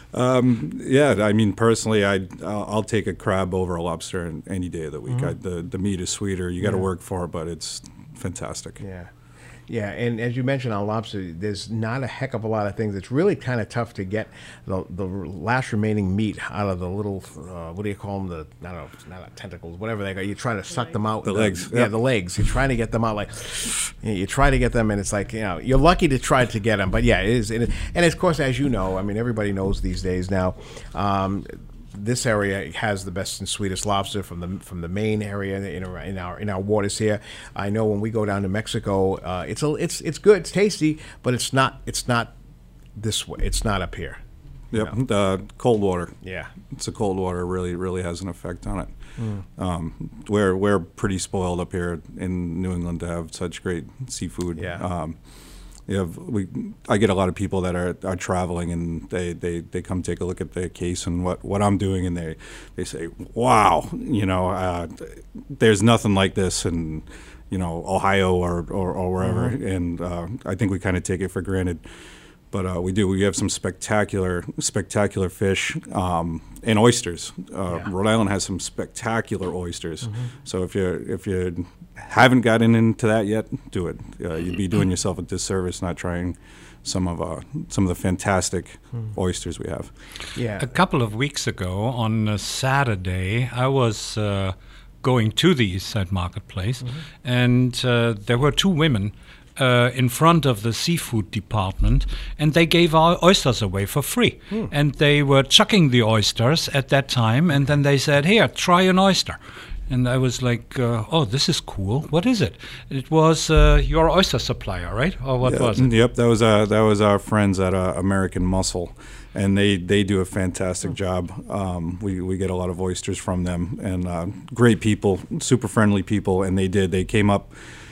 Um, yeah, I mean, personally, I I'll, I'll take a crab over a lobster any day of the week. Mhm. I, the the meat is sweeter. You got to Yeah. work for it, but it's fantastic. Yeah. Yeah, and as you mentioned on lobster, there's not a heck of a lot of things. It's really kind of tough to get the the last remaining meat out of the little, uh, what do you call them? The, I don't know, not tentacles, whatever they got. You try to suck them out. The legs. Yeah, Yep. the legs. You're trying to get them out like, you, know, you try to get them, and it's like, you know, you're lucky to try to get them. But yeah, it is. And, it, and of course, as you know, I mean, everybody knows these days now, um, this area has the best and sweetest lobster from the from the Maine area in our in our, in our waters here. I know when we go down to Mexico, uh, it's a, it's it's good, it's tasty, but it's not it's not this way. It's not up here. Yep, the cold water. Yeah, it's the cold water really really has an effect on it. Mm. Um, we're we're pretty spoiled up here in New England to have such great seafood. Yeah. Um, you have, we, I get a lot of people that are, are traveling and they, they, they come take a look at the case and what, what I'm doing, and they, they say, wow, you know, uh, there's nothing like this in, you know, Ohio or, or, or wherever. Mhm. And uh, I think we kind of take it for granted. But uh, we do. We have some spectacular, spectacular fish um, and oysters. Uh, Yeah. Rhode Island has some spectacular oysters. Mhm. So if you if you haven't gotten into that yet, do it. Uh, you'd be doing yourself a disservice not trying some of uh, some of the fantastic oysters we have. Yeah. A couple of weeks ago on a Saturday, I was uh, going to the East Side Marketplace, and uh, there were two women Uh, in front of the seafood department, and they gave our oysters away for free. Hmm. And they were chucking the oysters at that time, and then they said, here, try an oyster. And I was like, uh, oh, this is cool. What is it? It was uh, your oyster supplier, right? Or what Yeah, was it? Yep, that was uh, that was our friends at uh, American Mussel, and they, they do a fantastic job. Um, we we get a lot of oysters from them, and uh, great people, super friendly people. And they did. They came up.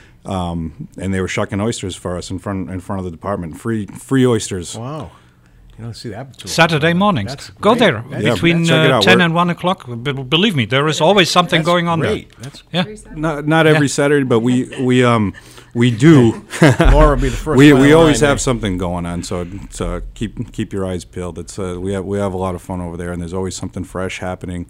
Um, and they were shucking oysters for us in front in front of the department. Free free oysters. Wow. You don't see that too Saturday mornings. That's Go great. there That's- between check it uh, out. ten We're- and one o'clock. Be- Believe me, there is always something That's going on great. there. That's yeah. Not not every Yeah. Saturday, but we we um we do. Laura will be the first we one we in always line have there. something going on, so so keep keep your eyes peeled. It's uh, we have we have a lot of fun over there, and there's always something fresh happening.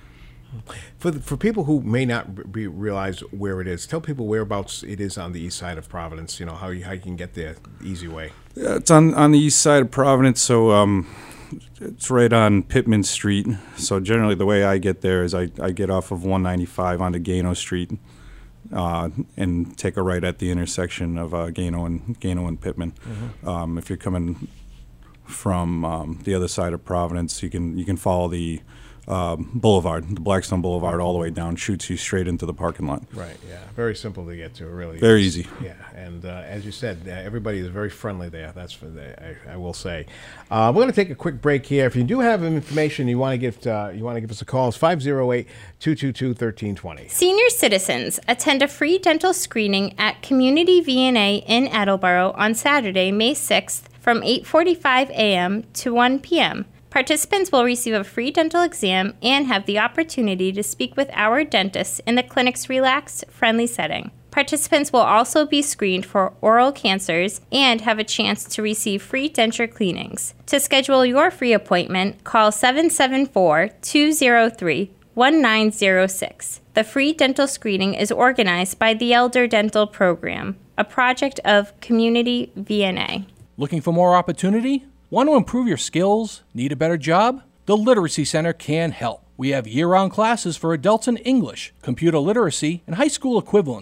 For the, for people who may not be, realize where it is, tell people whereabouts it is on the east side of Providence. You know how you, how you can get there the easy way. Yeah, it's on on the east side of Providence, so um, it's right on Pittman Street. So generally, the way I get there is I, I get off of one ninety-five onto Gano Street, uh, and take a right at the intersection of uh, Gano and Gano and Pittman. Mhm. Um, if you're coming from um, the other side of Providence, you can you can follow the um, boulevard, the Blackstone Boulevard, all the way down, shoots you straight into the parking lot. Right. Yeah. Very simple to get to. Really. Very is. easy. Yeah. And uh, as you said, uh, everybody is very friendly there. That's for the, I, I will say. Uh, we're going to take a quick break here. If you do have information you want to give, uh, you want to give us a call. It's five oh eight, two two two, one three two zero. Senior citizens attend a free dental screening at Community V and A in Attleboro on Saturday, May sixth from eight forty-five a.m. to one p.m. Participants will receive a free dental exam and have the opportunity to speak with our dentists in the clinic's relaxed, friendly setting. Participants will also be screened for oral cancers and have a chance to receive free denture cleanings. To schedule your free appointment, call seven seven four, two zero three, one nine zero six. The free dental screening is organized by the Elder Dental Program, a project of Community V and A. Looking for more opportunity? Want to improve your skills? Need a better job? The Literacy Center can help. We have year-round classes for adults in English, computer literacy, and high school equivalency.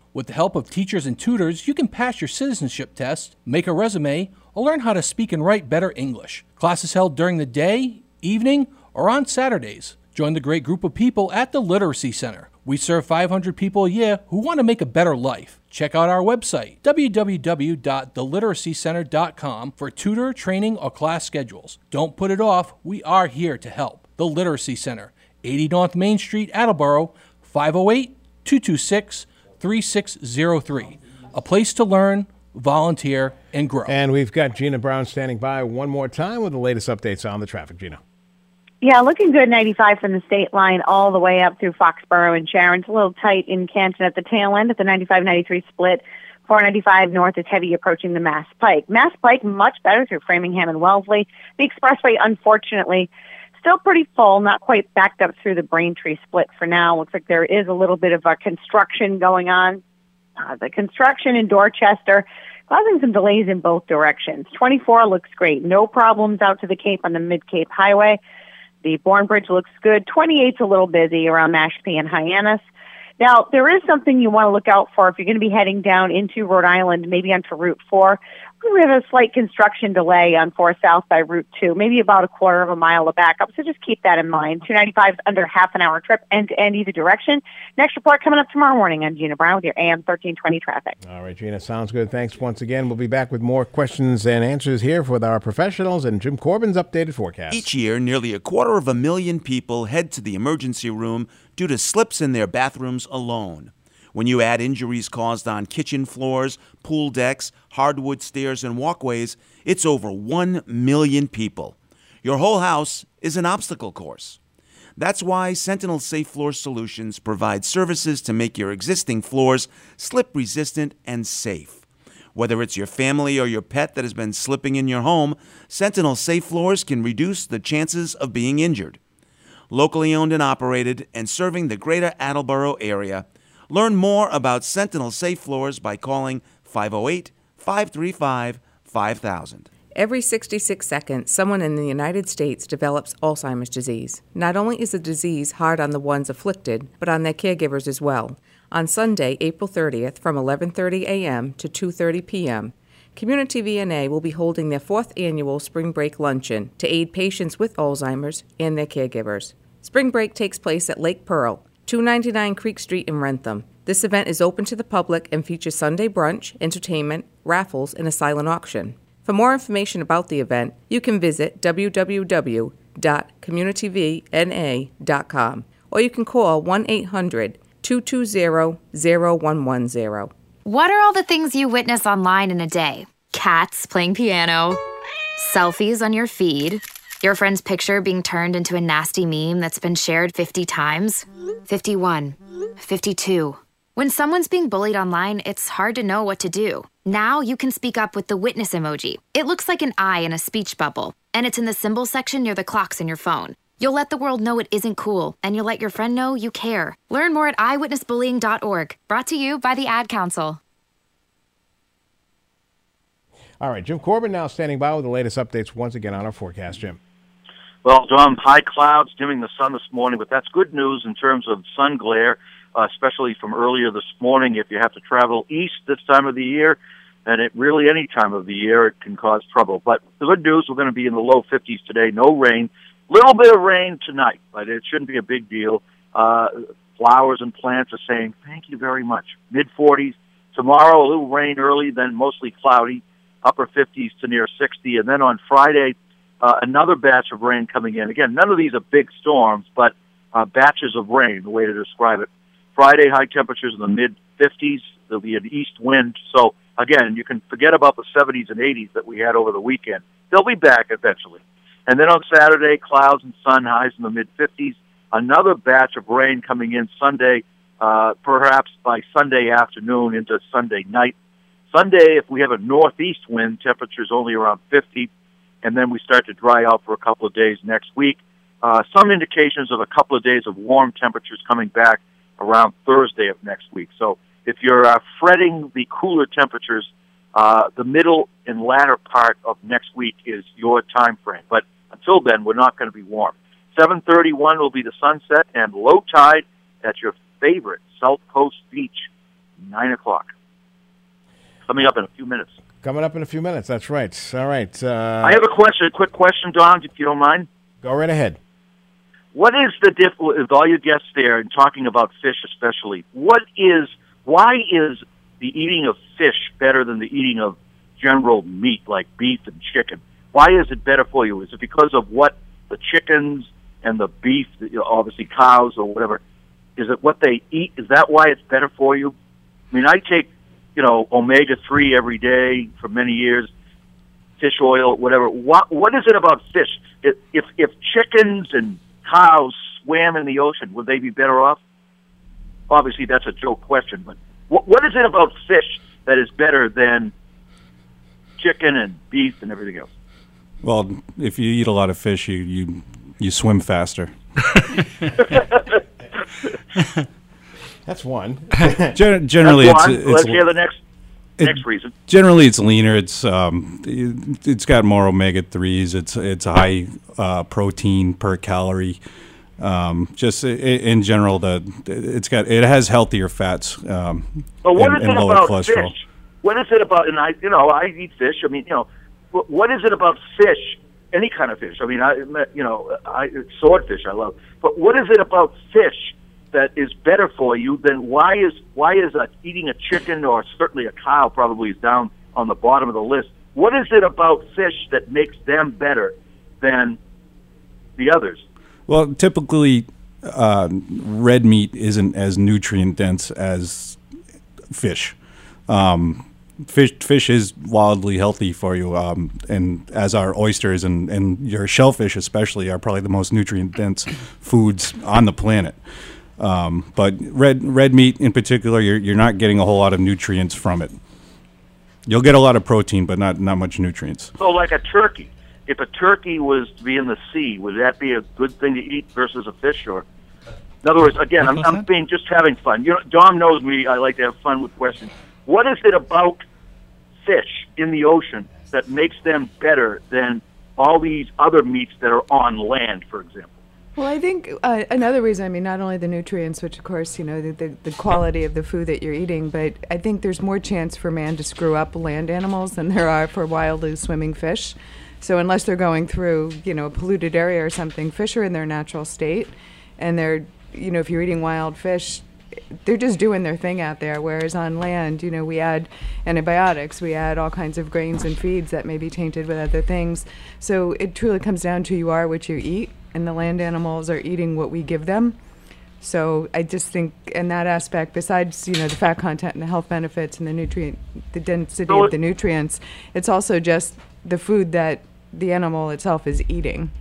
With the help of teachers and tutors, you can pass your citizenship test, make a resume, or learn how to speak and write better English. Classes held during the day, evening, or on Saturdays. Join the great group of people at the Literacy Center. We serve five hundred people a year who want to make a better life. Check out our website, w w w dot the literacy center dot com, for tutor, training, or class schedules. Don't put it off. We are here to help. The Literacy Center, eighty North Main Street, Attleboro, five oh eight, two two six, three six zero three. A place to learn, volunteer, and grow. And we've got Gina Brown standing by one more time with the latest updates on the traffic. Gina. Yeah, looking good, ninety-five from the state line all the way up through Foxborough and Sharon. It's a little tight in Canton at the tail end at the ninety-five ninety-three split. four ninety-five north is heavy approaching the Mass Pike. Mass Pike, much better through Framingham and Wellesley. The expressway, unfortunately, still pretty full, not quite backed up through the Braintree split for now. Looks like there is a little bit of a construction going on. Uh, the construction in Dorchester causing some delays in both directions. twenty-four looks great. No problems out to the Cape on the Mid-Cape Highway. The Bourne Bridge looks good. twenty-eight's a little busy around Mashpee and Hyannis. Now, there is something you want to look out for if you're going to be heading down into Rhode Island, maybe onto Route four. We have a slight construction delay on four South by Route two, maybe about a quarter of a mile of backup, so just keep that in mind. two ninety-five is under half an hour trip, end-to-end either direction. Next report coming up tomorrow morning. I'm Gina Brown with your A M thirteen twenty traffic. All right, Gina, sounds good. Thanks once again. We'll be back with more questions and answers here with our professionals and Jim Corbin's updated forecast. Each year, nearly a quarter of a million people head to the emergency room due to slips in their bathrooms alone. When you add injuries caused on kitchen floors, pool decks, hardwood stairs, and walkways, it's over one million people. Your whole house is an obstacle course. That's why Sentinel Safe Floor Solutions provides services to make your existing floors slip-resistant and safe. Whether it's your family or your pet that has been slipping in your home, Sentinel Safe Floors can reduce the chances of being injured. Locally owned and operated and serving the greater Attleboro area, learn more about Sentinel Safe Floors by calling five oh eight, five three five, five thousand. Every sixty-six seconds, someone in the United States develops Alzheimer's disease. Not only is the disease hard on the ones afflicted, but on their caregivers as well. On Sunday, April thirtieth, from eleven thirty a.m. to two thirty p.m., Community V N A will be holding their fourth annual Spring Break Luncheon to aid patients with Alzheimer's and their caregivers. Spring Break takes place at Lake Pearl, two ninety-nine Creek Street in Rentham. This event is open to the public and features Sunday brunch, entertainment, raffles, and a silent auction. For more information about the event, you can visit w w w dot community v n a dot com or you can call one eight hundred, two two zero, zero one one zero. What are all the things you witness online in a day? Cats playing piano, selfies on your feed, your friend's picture being turned into a nasty meme that's been shared fifty times, fifty-one, fifty-two. When someone's being bullied online, it's hard to know what to do. Now you can speak up with the witness emoji. It looks like an eye in a speech bubble, and it's in the symbol section near the clocks in your phone. You'll let the world know it isn't cool, and you'll let your friend know you care. Learn more at i witness bullying dot org. Brought to you by the Ad Council. All right, Jim Corbin now standing by with the latest updates once again on our forecast. Jim. Well, Dom, high clouds dimming the sun this morning, but that's good news in terms of sun glare, uh, especially from earlier this morning. If you have to travel east this time of the year, and it really any time of the year, it can cause trouble. But the good news, we're going to be in the low fifties today, no rain. Little bit of rain tonight, but it shouldn't be a big deal. Uh, flowers and plants are saying, thank you very much. mid forties. Tomorrow, a little rain early, then mostly cloudy, upper fifties to near sixty. And then on Friday, uh, another batch of rain coming in. Again, none of these are big storms, but uh, batches of rain, the way to describe it. Friday, high temperatures in the mid fifties. There'll be an east wind. So, again, you can forget about the seventies and eighties that we had over the weekend. They'll be back eventually. And then on Saturday, clouds and sun, highs in the mid fifties. Another batch of rain coming in Sunday, uh, perhaps by Sunday afternoon into Sunday night. Sunday, if we have a northeast wind, temperatures only around fifty, and then we start to dry out for a couple of days next week. Uh, some indications of a couple of days of warm temperatures coming back around Thursday of next week. So if you're uh, fretting the cooler temperatures, uh, the middle and latter part of next week is your time frame. But until then, we're not going to be warm. seven thirty-one will be the sunset and low tide at your favorite South Coast beach. nine o'clock. Coming up in a few minutes. Coming up in a few minutes, that's right. All right. Uh, I have a question, a quick question, Don, if you don't mind. Go right ahead. What is the diff with all your guests there and talking about fish especially? What is, why is the eating of fish better than the eating of general meat like beef and chicken? Why is it better for you? Is it because of what the chickens and the beef, you know, obviously cows or whatever, is it what they eat? Is that why it's better for you? I mean, I take, you know, omega three every day for many years, fish oil, whatever. What What is it about fish? If, if, if chickens and cows swam in the ocean, would they be better off? Obviously, that's a joke question, but what, what is it about fish that is better than chicken and beef and everything else? Well, if you eat a lot of fish, you you, you swim faster. That's one. Gen- generally, That's it's, one. it's Let's hear the next it, next reason. Generally, it's leaner. It's um, it, it's got more omega threes. It's it's a high uh, protein per calorie. Um, just i- in general, the it's got it has healthier fats um, But what and, is and it lower about cholesterol. fish? What is it about? And I, you know, I eat fish. I mean, you know, what, what is it about fish? Any kind of fish. I mean, I, you know, I swordfish I love. But what is it about fish that is better for you than why is why is a, eating a chicken or certainly a cow probably is down on the bottom of the list? What is it about fish that makes them better than the others? Well, typically, uh, red meat isn't as nutrient dense as fish. Um, fish fish is wildly healthy for you, um, and as are oysters and, and your shellfish especially are probably the most nutrient dense foods on the planet. Um, but red red meat in particular, you're you're not getting a whole lot of nutrients from it. You'll get a lot of protein, but not not much nutrients. So, like a turkey. If a turkey was to be in the sea, would that be a good thing to eat versus a fish? Or, in other words, again, I'm, I'm being just having fun. You know, Dom knows me. I like to have fun with questions. What is it about fish in the ocean that makes them better than all these other meats that are on land, for example? Well, I think uh, another reason, I mean, not only the nutrients, which of course, you know, the, the, the quality of the food that you're eating, but I think there's more chance for man to screw up land animals than there are for wildly swimming fish. So unless they're going through, you know, a polluted area or something, fish are in their natural state. And they're, you know, if you're eating wild fish, they're just doing their thing out there. Whereas on land, you know, we add antibiotics, we add all kinds of grains and feeds that may be tainted with other things. So it truly comes down to you are what you eat, and the land animals are eating what we give them. So I just think in that aspect, besides, you know, the fat content and the health benefits and the nutrient, the density So of it- the nutrients, it's also just the food that the animal itself is eating.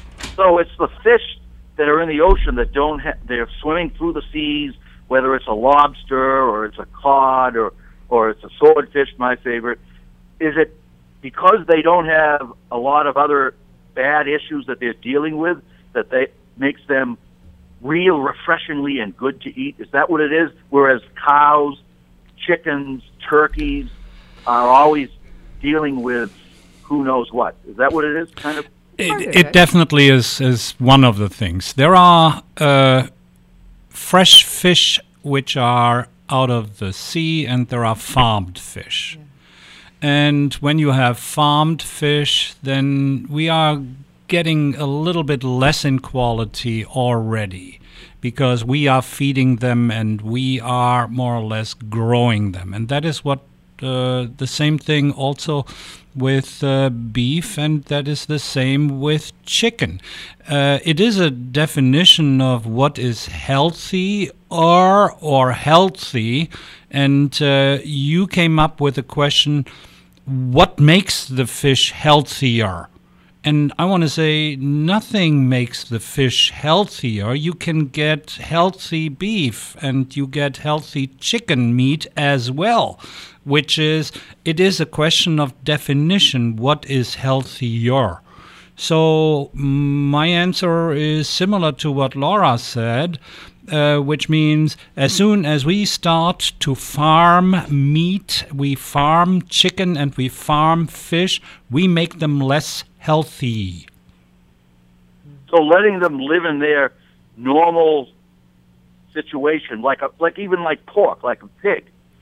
So it's the fish that are in the ocean that don't ha- they're swimming through the seas, whether it's a lobster or it's a cod or, or it's a swordfish, my favorite. Is it because they don't have a lot of other bad issues that they're dealing with that they makes them real refreshingly and good to eat? Is that what it is? Whereas cows, chickens, turkeys are always dealing with who knows what. Is that what it is? Kind of. It, it definitely is, is one of the things. There are uh, fresh fish which are out of the sea, and there are farmed fish. Yeah. And when you have farmed fish, then we are getting a little bit less in quality already, because we are feeding them and we are more or less growing them. And that is what uh, the same thing also with uh, beef, and that is the same with chicken. Uh, it is a definition of what is healthy or or healthy, and uh, you came up with a question, what makes the fish healthier? And I want to say nothing makes the fish healthier. You can get healthy beef and you get healthy chicken meat as well, which is, it is a question of definition. What is healthier? So my answer is similar to what Laura said, uh, which means as soon as we start to farm meat, we farm chicken and we farm fish, we make them less healthy. So letting them live in their normal situation, like a, like even like pork, like a pig,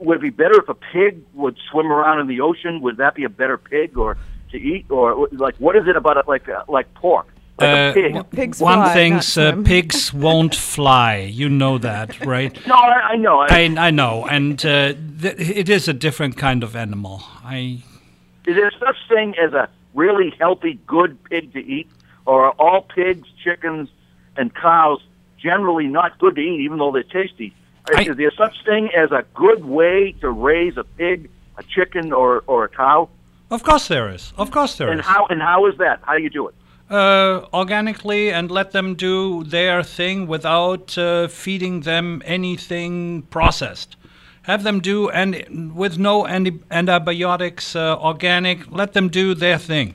would it be better if a pig would swim around in the ocean? Would that be a better pig or to eat? Or like, what is it about it like uh, like pork? Like Uh, a pig? w- Pigs one fly, thing's not uh, swim. pigs won't fly. You know that, right? No, I, I know. I, I, I know, and uh, th- it is a different kind of animal. I is there such thing as a really healthy, good pig to eat? Or are all pigs, chickens, and cows generally not good to eat, even though they're tasty? I- Is there such thing as a good way to raise a pig, a chicken, or, or a cow? Of course there is. Of course there and is. how and how is that? How do you do it? Uh, organically, and let them do their thing without uh, feeding them anything processed. Have them do, and with no anti- antibiotics, uh, organic, let them do their thing.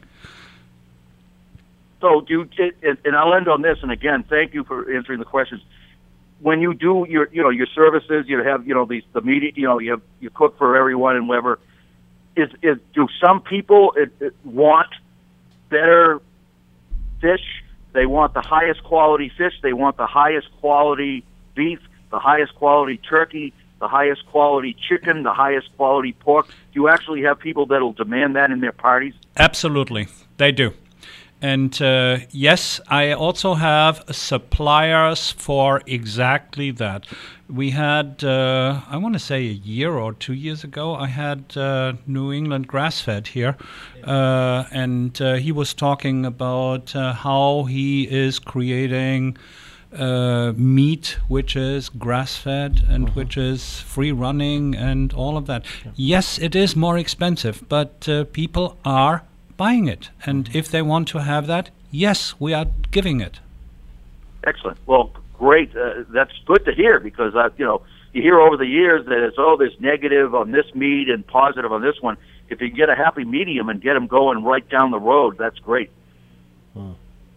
So do you, and and I'll end on this. And again, thank you for answering the questions. When you do your, you know, your services, you have, you know, these the media, you know, you have, you cook for everyone and whatever. Is is do some people it, it want better fish? They want the highest quality fish. They want the highest quality beef, the highest quality turkey, the highest quality chicken, the highest quality pork. Do you actually have people that'll demand that in their parties? Absolutely, they do. And uh, yes, I also have suppliers for exactly that. We had, uh, I want to say a year or two years ago, I had uh, New England Grass-Fed here, uh, and uh, he was talking about uh, how he is creating uh, meat which is grass-fed and which is free-running and all of that. Yes, it is more expensive, but uh, people are buying it, and if they want to have that, yes, we are giving it. Excellent. Well, great. Uh, that's good to hear because uh, you know you hear over the years that it's oh, there's negative on this meat and positive on this one. If you get a happy medium and get them going right down the road, that's great. Hmm.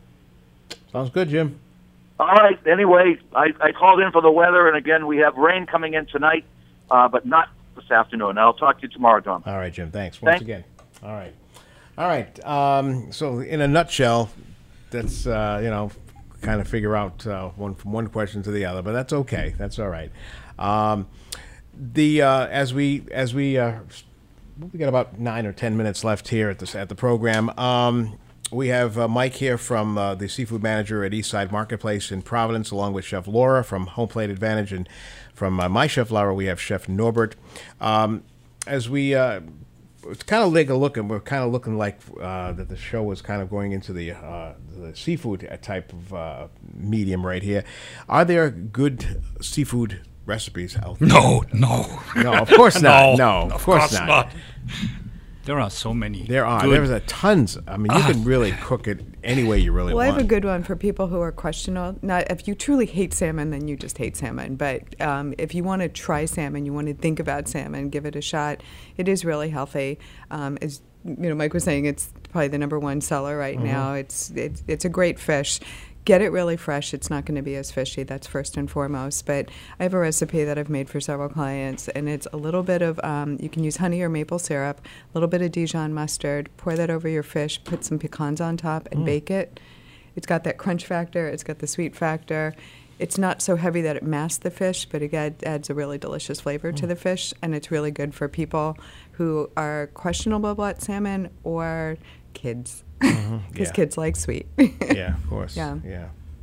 Sounds good, Jim. All right. Anyway, I, I called in for the weather, and again, we have rain coming in tonight, uh, but not this afternoon. I'll talk to you tomorrow, Tom. All right, Jim. Thanks once Thank- again. All right. All right. Um, so, in a nutshell, that's uh, you know, kind of figure out uh, one from one question to the other, but that's okay. That's all right. Um, the uh, as we as we uh, we got about nine or ten minutes left here at this at the program. Um, we have uh, Mike here from uh, the seafood manager at Eastside Marketplace in Providence, along with Chef Laura from Home Plate Advantage, and from uh, my Chef Laura, we have Chef Norbert. Um, as we uh, It's kind of like a look, and we're kind of looking like uh, that the show was kind of going into the uh, the seafood type of uh, medium right here. Are there good seafood recipes out there? No, no. No, of course not. No, No, of, of course, course not. not. There are so many. There are. good- There's a tons. I mean, you Ah. can really cook it any way you really Well, I want. have a good one for people who are questionable. Not if you truly hate salmon, then you just hate salmon. But um, if you want to try salmon, you want to think about salmon, give it a shot. It is really healthy. Um, as you know, Mike was saying, it's probably the number one seller right Mhm. now. It's, it's it's a great fish. Get it really fresh. It's not going to be as fishy. That's first and foremost. But I have a recipe that I've made for several clients, and it's a little bit of, um, you can use honey or maple syrup, a little bit of Dijon mustard, pour that over your fish, put some pecans on top, and Mm. bake it. It's got that crunch factor. It's got the sweet factor. It's not so heavy that it masks the fish, but it add, adds a really delicious flavor to Mm. the fish, and it's really good for people who are questionable about salmon or kids, because Mhm, yeah. kids like sweet. Yeah, of course. Yeah. Yeah.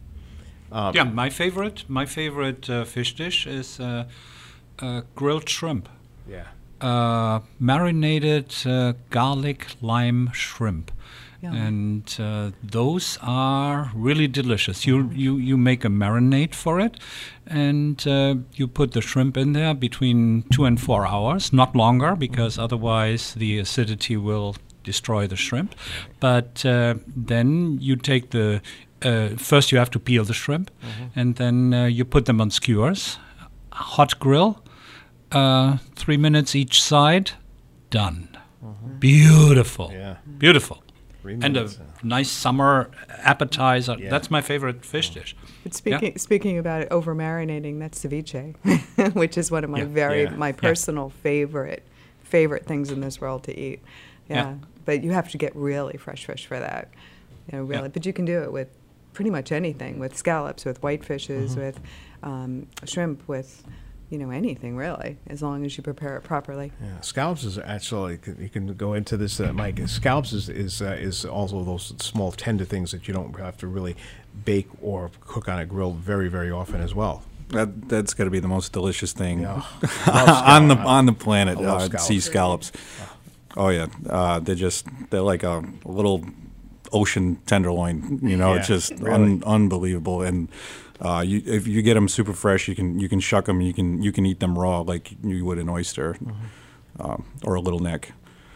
Um, yeah, my favorite, my favorite uh, fish dish is uh, uh, grilled shrimp. Yeah. Uh, marinated uh, garlic lime shrimp. Yum. And uh, those are really delicious. You, you you make a marinade for it, and uh, you put the shrimp in there between two and four hours, not longer, because otherwise the acidity will destroy the shrimp. But uh, then you take the uh, first you have to peel the shrimp, Mhm. and then uh, you put them on skewers, hot grill, uh, three minutes each side, done. Mhm. Beautiful, Yeah. beautiful. Three And a minutes, nice summer appetizer. Yeah. That's my favorite fish dish. But speaking Yeah. speaking about it, over marinating, that's ceviche, which is one of my Yeah. very Yeah. my Yeah. personal favorite favorite things in this world to eat. Yeah. Yeah. But you have to get really fresh fish for that. You know, really. But you can do it with pretty much anything, with scallops, with whitefishes, Mhm. with um, shrimp, with you know, anything really, as long as you prepare it properly. Yeah, scallops is actually, you can go into this, uh, Mike. Scallops is is, uh, is also those small tender things that you don't have to really bake or cook on a grill very, very often as well. That that's got to be the most delicious thing Yeah. on the on the planet. I love Uh, scallops. sea scallops. Oh yeah, uh, they're just they're like a, a little ocean tenderloin. You know, it's Yeah, just really. un, unbelievable. And uh, you, if you get them super fresh, you can you can shuck them. You can you can eat them raw like you would an oyster, Mm-hmm. um, or a little neck.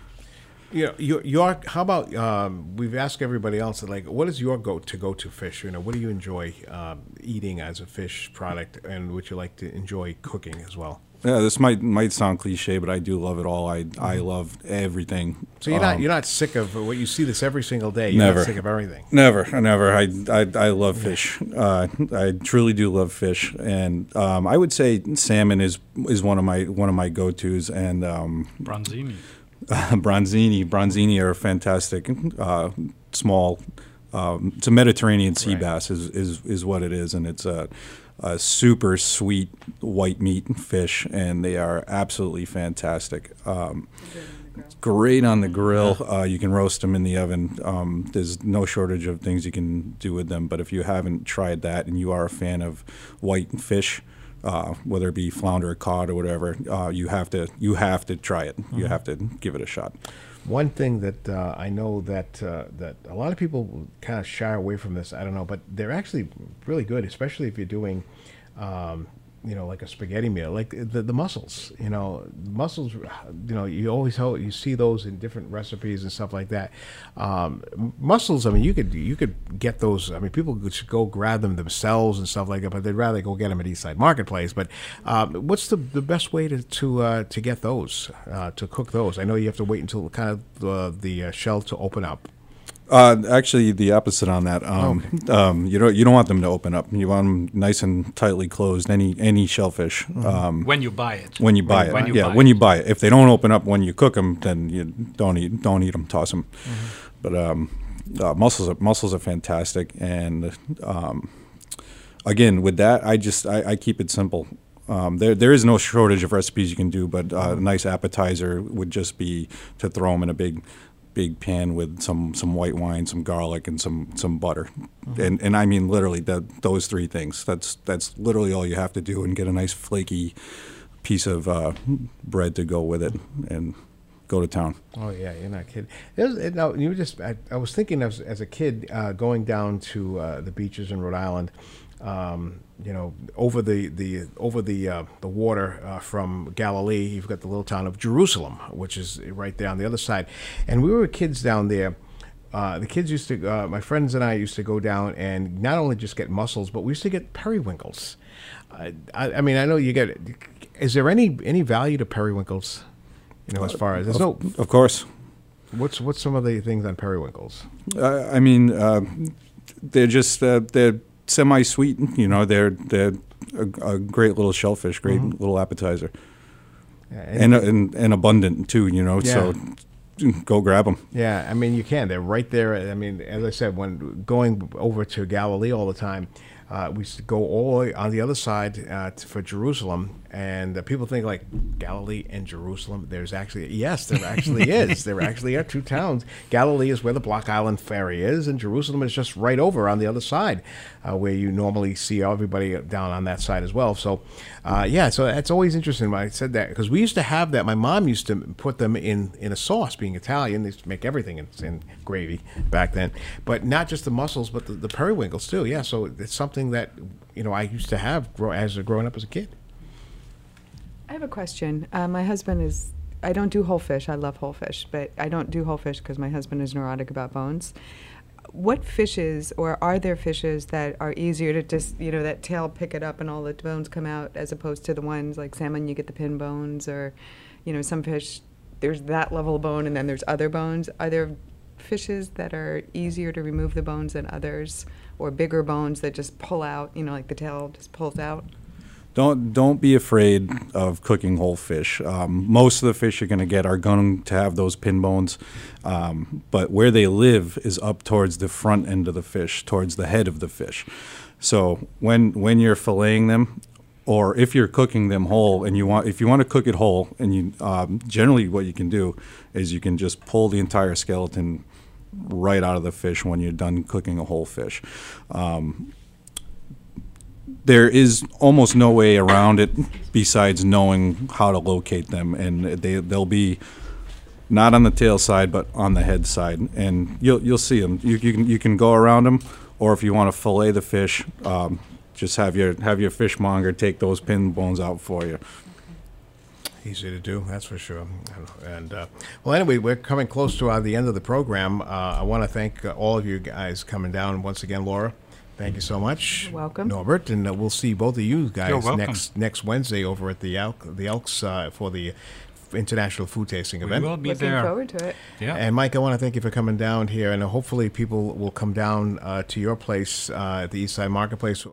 You know, your, your how about um, we've asked everybody else like, what is your go to go to fish? You know, what do you enjoy um, eating as a fish product, and would you like to enjoy cooking as well? Yeah, this might might sound cliche, but I do love it all. I I love everything. So you're not Um, you're not sick of what you see this every single day. You're Never. not sick of everything. Never, never. I, I, I love fish. Uh, I truly do love fish, and um, I would say salmon is is one of my one of my go tos, and um, Bronzini. uh, bronzini. Bronzini are fantastic. Uh, small. Um, it's a Mediterranean sea Right. bass, is, is is what it is, and it's a, a super sweet white meat fish, and they are absolutely fantastic. Um, Great on the grill. Uh, you can roast them in the oven. Um, there's no shortage of things you can do with them. But if you haven't tried that and you are a fan of white fish, uh, whether it be flounder or cod or whatever, uh, you have to you have to try it. You Mhm. have to give it a shot. One thing that uh, I know that uh, that a lot of people kind of shy away from this. I don't know, but they're actually really good, especially if you're doing, um, you know, like a spaghetti meal, like the the mussels. You know, mussels. You know, you always ho- you see those in different recipes and stuff like that. Um, mussels. I mean, you could you could get those. I mean, people could go grab them themselves and stuff like that, but they'd rather go get them at Eastside Marketplace. But um, what's the the best way to to uh, to get those uh, to cook those? I know you have to wait until kind of the the uh, shell to open up. Uh, actually, the opposite on that. Um, um, you don't you don't want them to open up. You want them nice and tightly closed. Any any shellfish. Um, When you buy it. When you buy When- it. when you yeah, buy when it. you buy it. If they don't open up when you cook them, then you don't eat don't eat them. Toss them. But um, uh, mussels are, mussels are fantastic. And um, again, with that, I just I, I keep it simple. Um, there there is no shortage of recipes you can do, but uh, a nice appetizer would just be to throw them in a big. big pan with some, some white wine, some garlic, and some, some butter, Mhm. and and I mean literally that those three things. That's that's literally all you have to do, and get a nice flaky piece of uh, bread to go with it, and go to town. Oh yeah, you're not kidding. There's, it, no, you just. I, I was thinking as as a kid uh, going down to uh, the beaches in Rhode Island. Um, you know, over the the over the uh, the water uh, from Galilee, you've got the little town of Jerusalem, which is right there on the other side. And we were kids down there. Uh, the kids used to, uh, my friends and I used to go down and not only just get mussels, but we used to get periwinkles. Uh, I, I mean, I know you get. Is there any any value to periwinkles? You know, as far as there's of, no. Of course. What's what's some of the things on periwinkles? Uh, I mean, uh, they're just uh, they're semi-sweet. You know, they're they're a, a great little shellfish, great Mhm. little appetizer, Yeah, and, and and abundant too. You know, so go grab them. Yeah, I mean, you can. They're right there. I mean, as I said, when going over to Galilee all the time, uh, we used to go all the way on the other side uh, to, for Jerusalem. And uh, people think like Galilee and Jerusalem. There's actually, yes, there actually is. There actually are two towns. Galilee is where the Block Island Ferry is, and Jerusalem is just right over on the other side, uh, where you normally see everybody down on that side as well. So, uh, yeah, so it's always interesting when I said that, because we used to have that. My mom used to put them in, in a sauce, being Italian. They used to make everything in, in gravy back then. But not just the mussels, but the, the periwinkles too. Yeah, so it's something that, you know, I used to have grow, as a, growing up as a kid. I have a question. Uh, my husband is, I don't do whole fish. I love whole fish, but I don't do whole fish because my husband is neurotic about bones. What fishes, or are there fishes that are easier to just, you know, that tail pick it up and all the bones come out, as opposed to the ones like salmon, you get the pin bones, or, you know, some fish, there's that level of bone and then there's other bones. Are there fishes that are easier to remove the bones than others, or bigger bones that just pull out, you know, like the tail just pulls out? Don't don't be afraid of cooking whole fish. Um, most of the fish you're going to get are going to have those pin bones, um, but where they live is up towards the front end of the fish, towards the head of the fish. So when when you're filleting them, or if you're cooking them whole, and you want, if you want to cook it whole, and you um, generally what you can do is you can just pull the entire skeleton right out of the fish when you're done cooking a whole fish. Um, there is almost no way around it besides knowing how to locate them, and they they'll be not on the tail side but on the head side, and you'll you'll see them. You, you can you can go around them, or if you want to fillet the fish, um, just have your have your fishmonger take those pin bones out for you. Easy to do, that's for sure. And uh, well, anyway, we're coming close to uh, the end of the program. Uh, I want to thank uh, all of you guys coming down once again. Laura, thank you so much. You're welcome. Norbert, and uh, we'll see both of you guys You're welcome. next next Wednesday over at the Elk, the Elks uh, for the International Food Tasting Event. We will be Looking there. forward to it. Yeah. And Mike, I want to thank you for coming down here, and uh, hopefully people will come down uh, to your place uh, at the East Side Marketplace.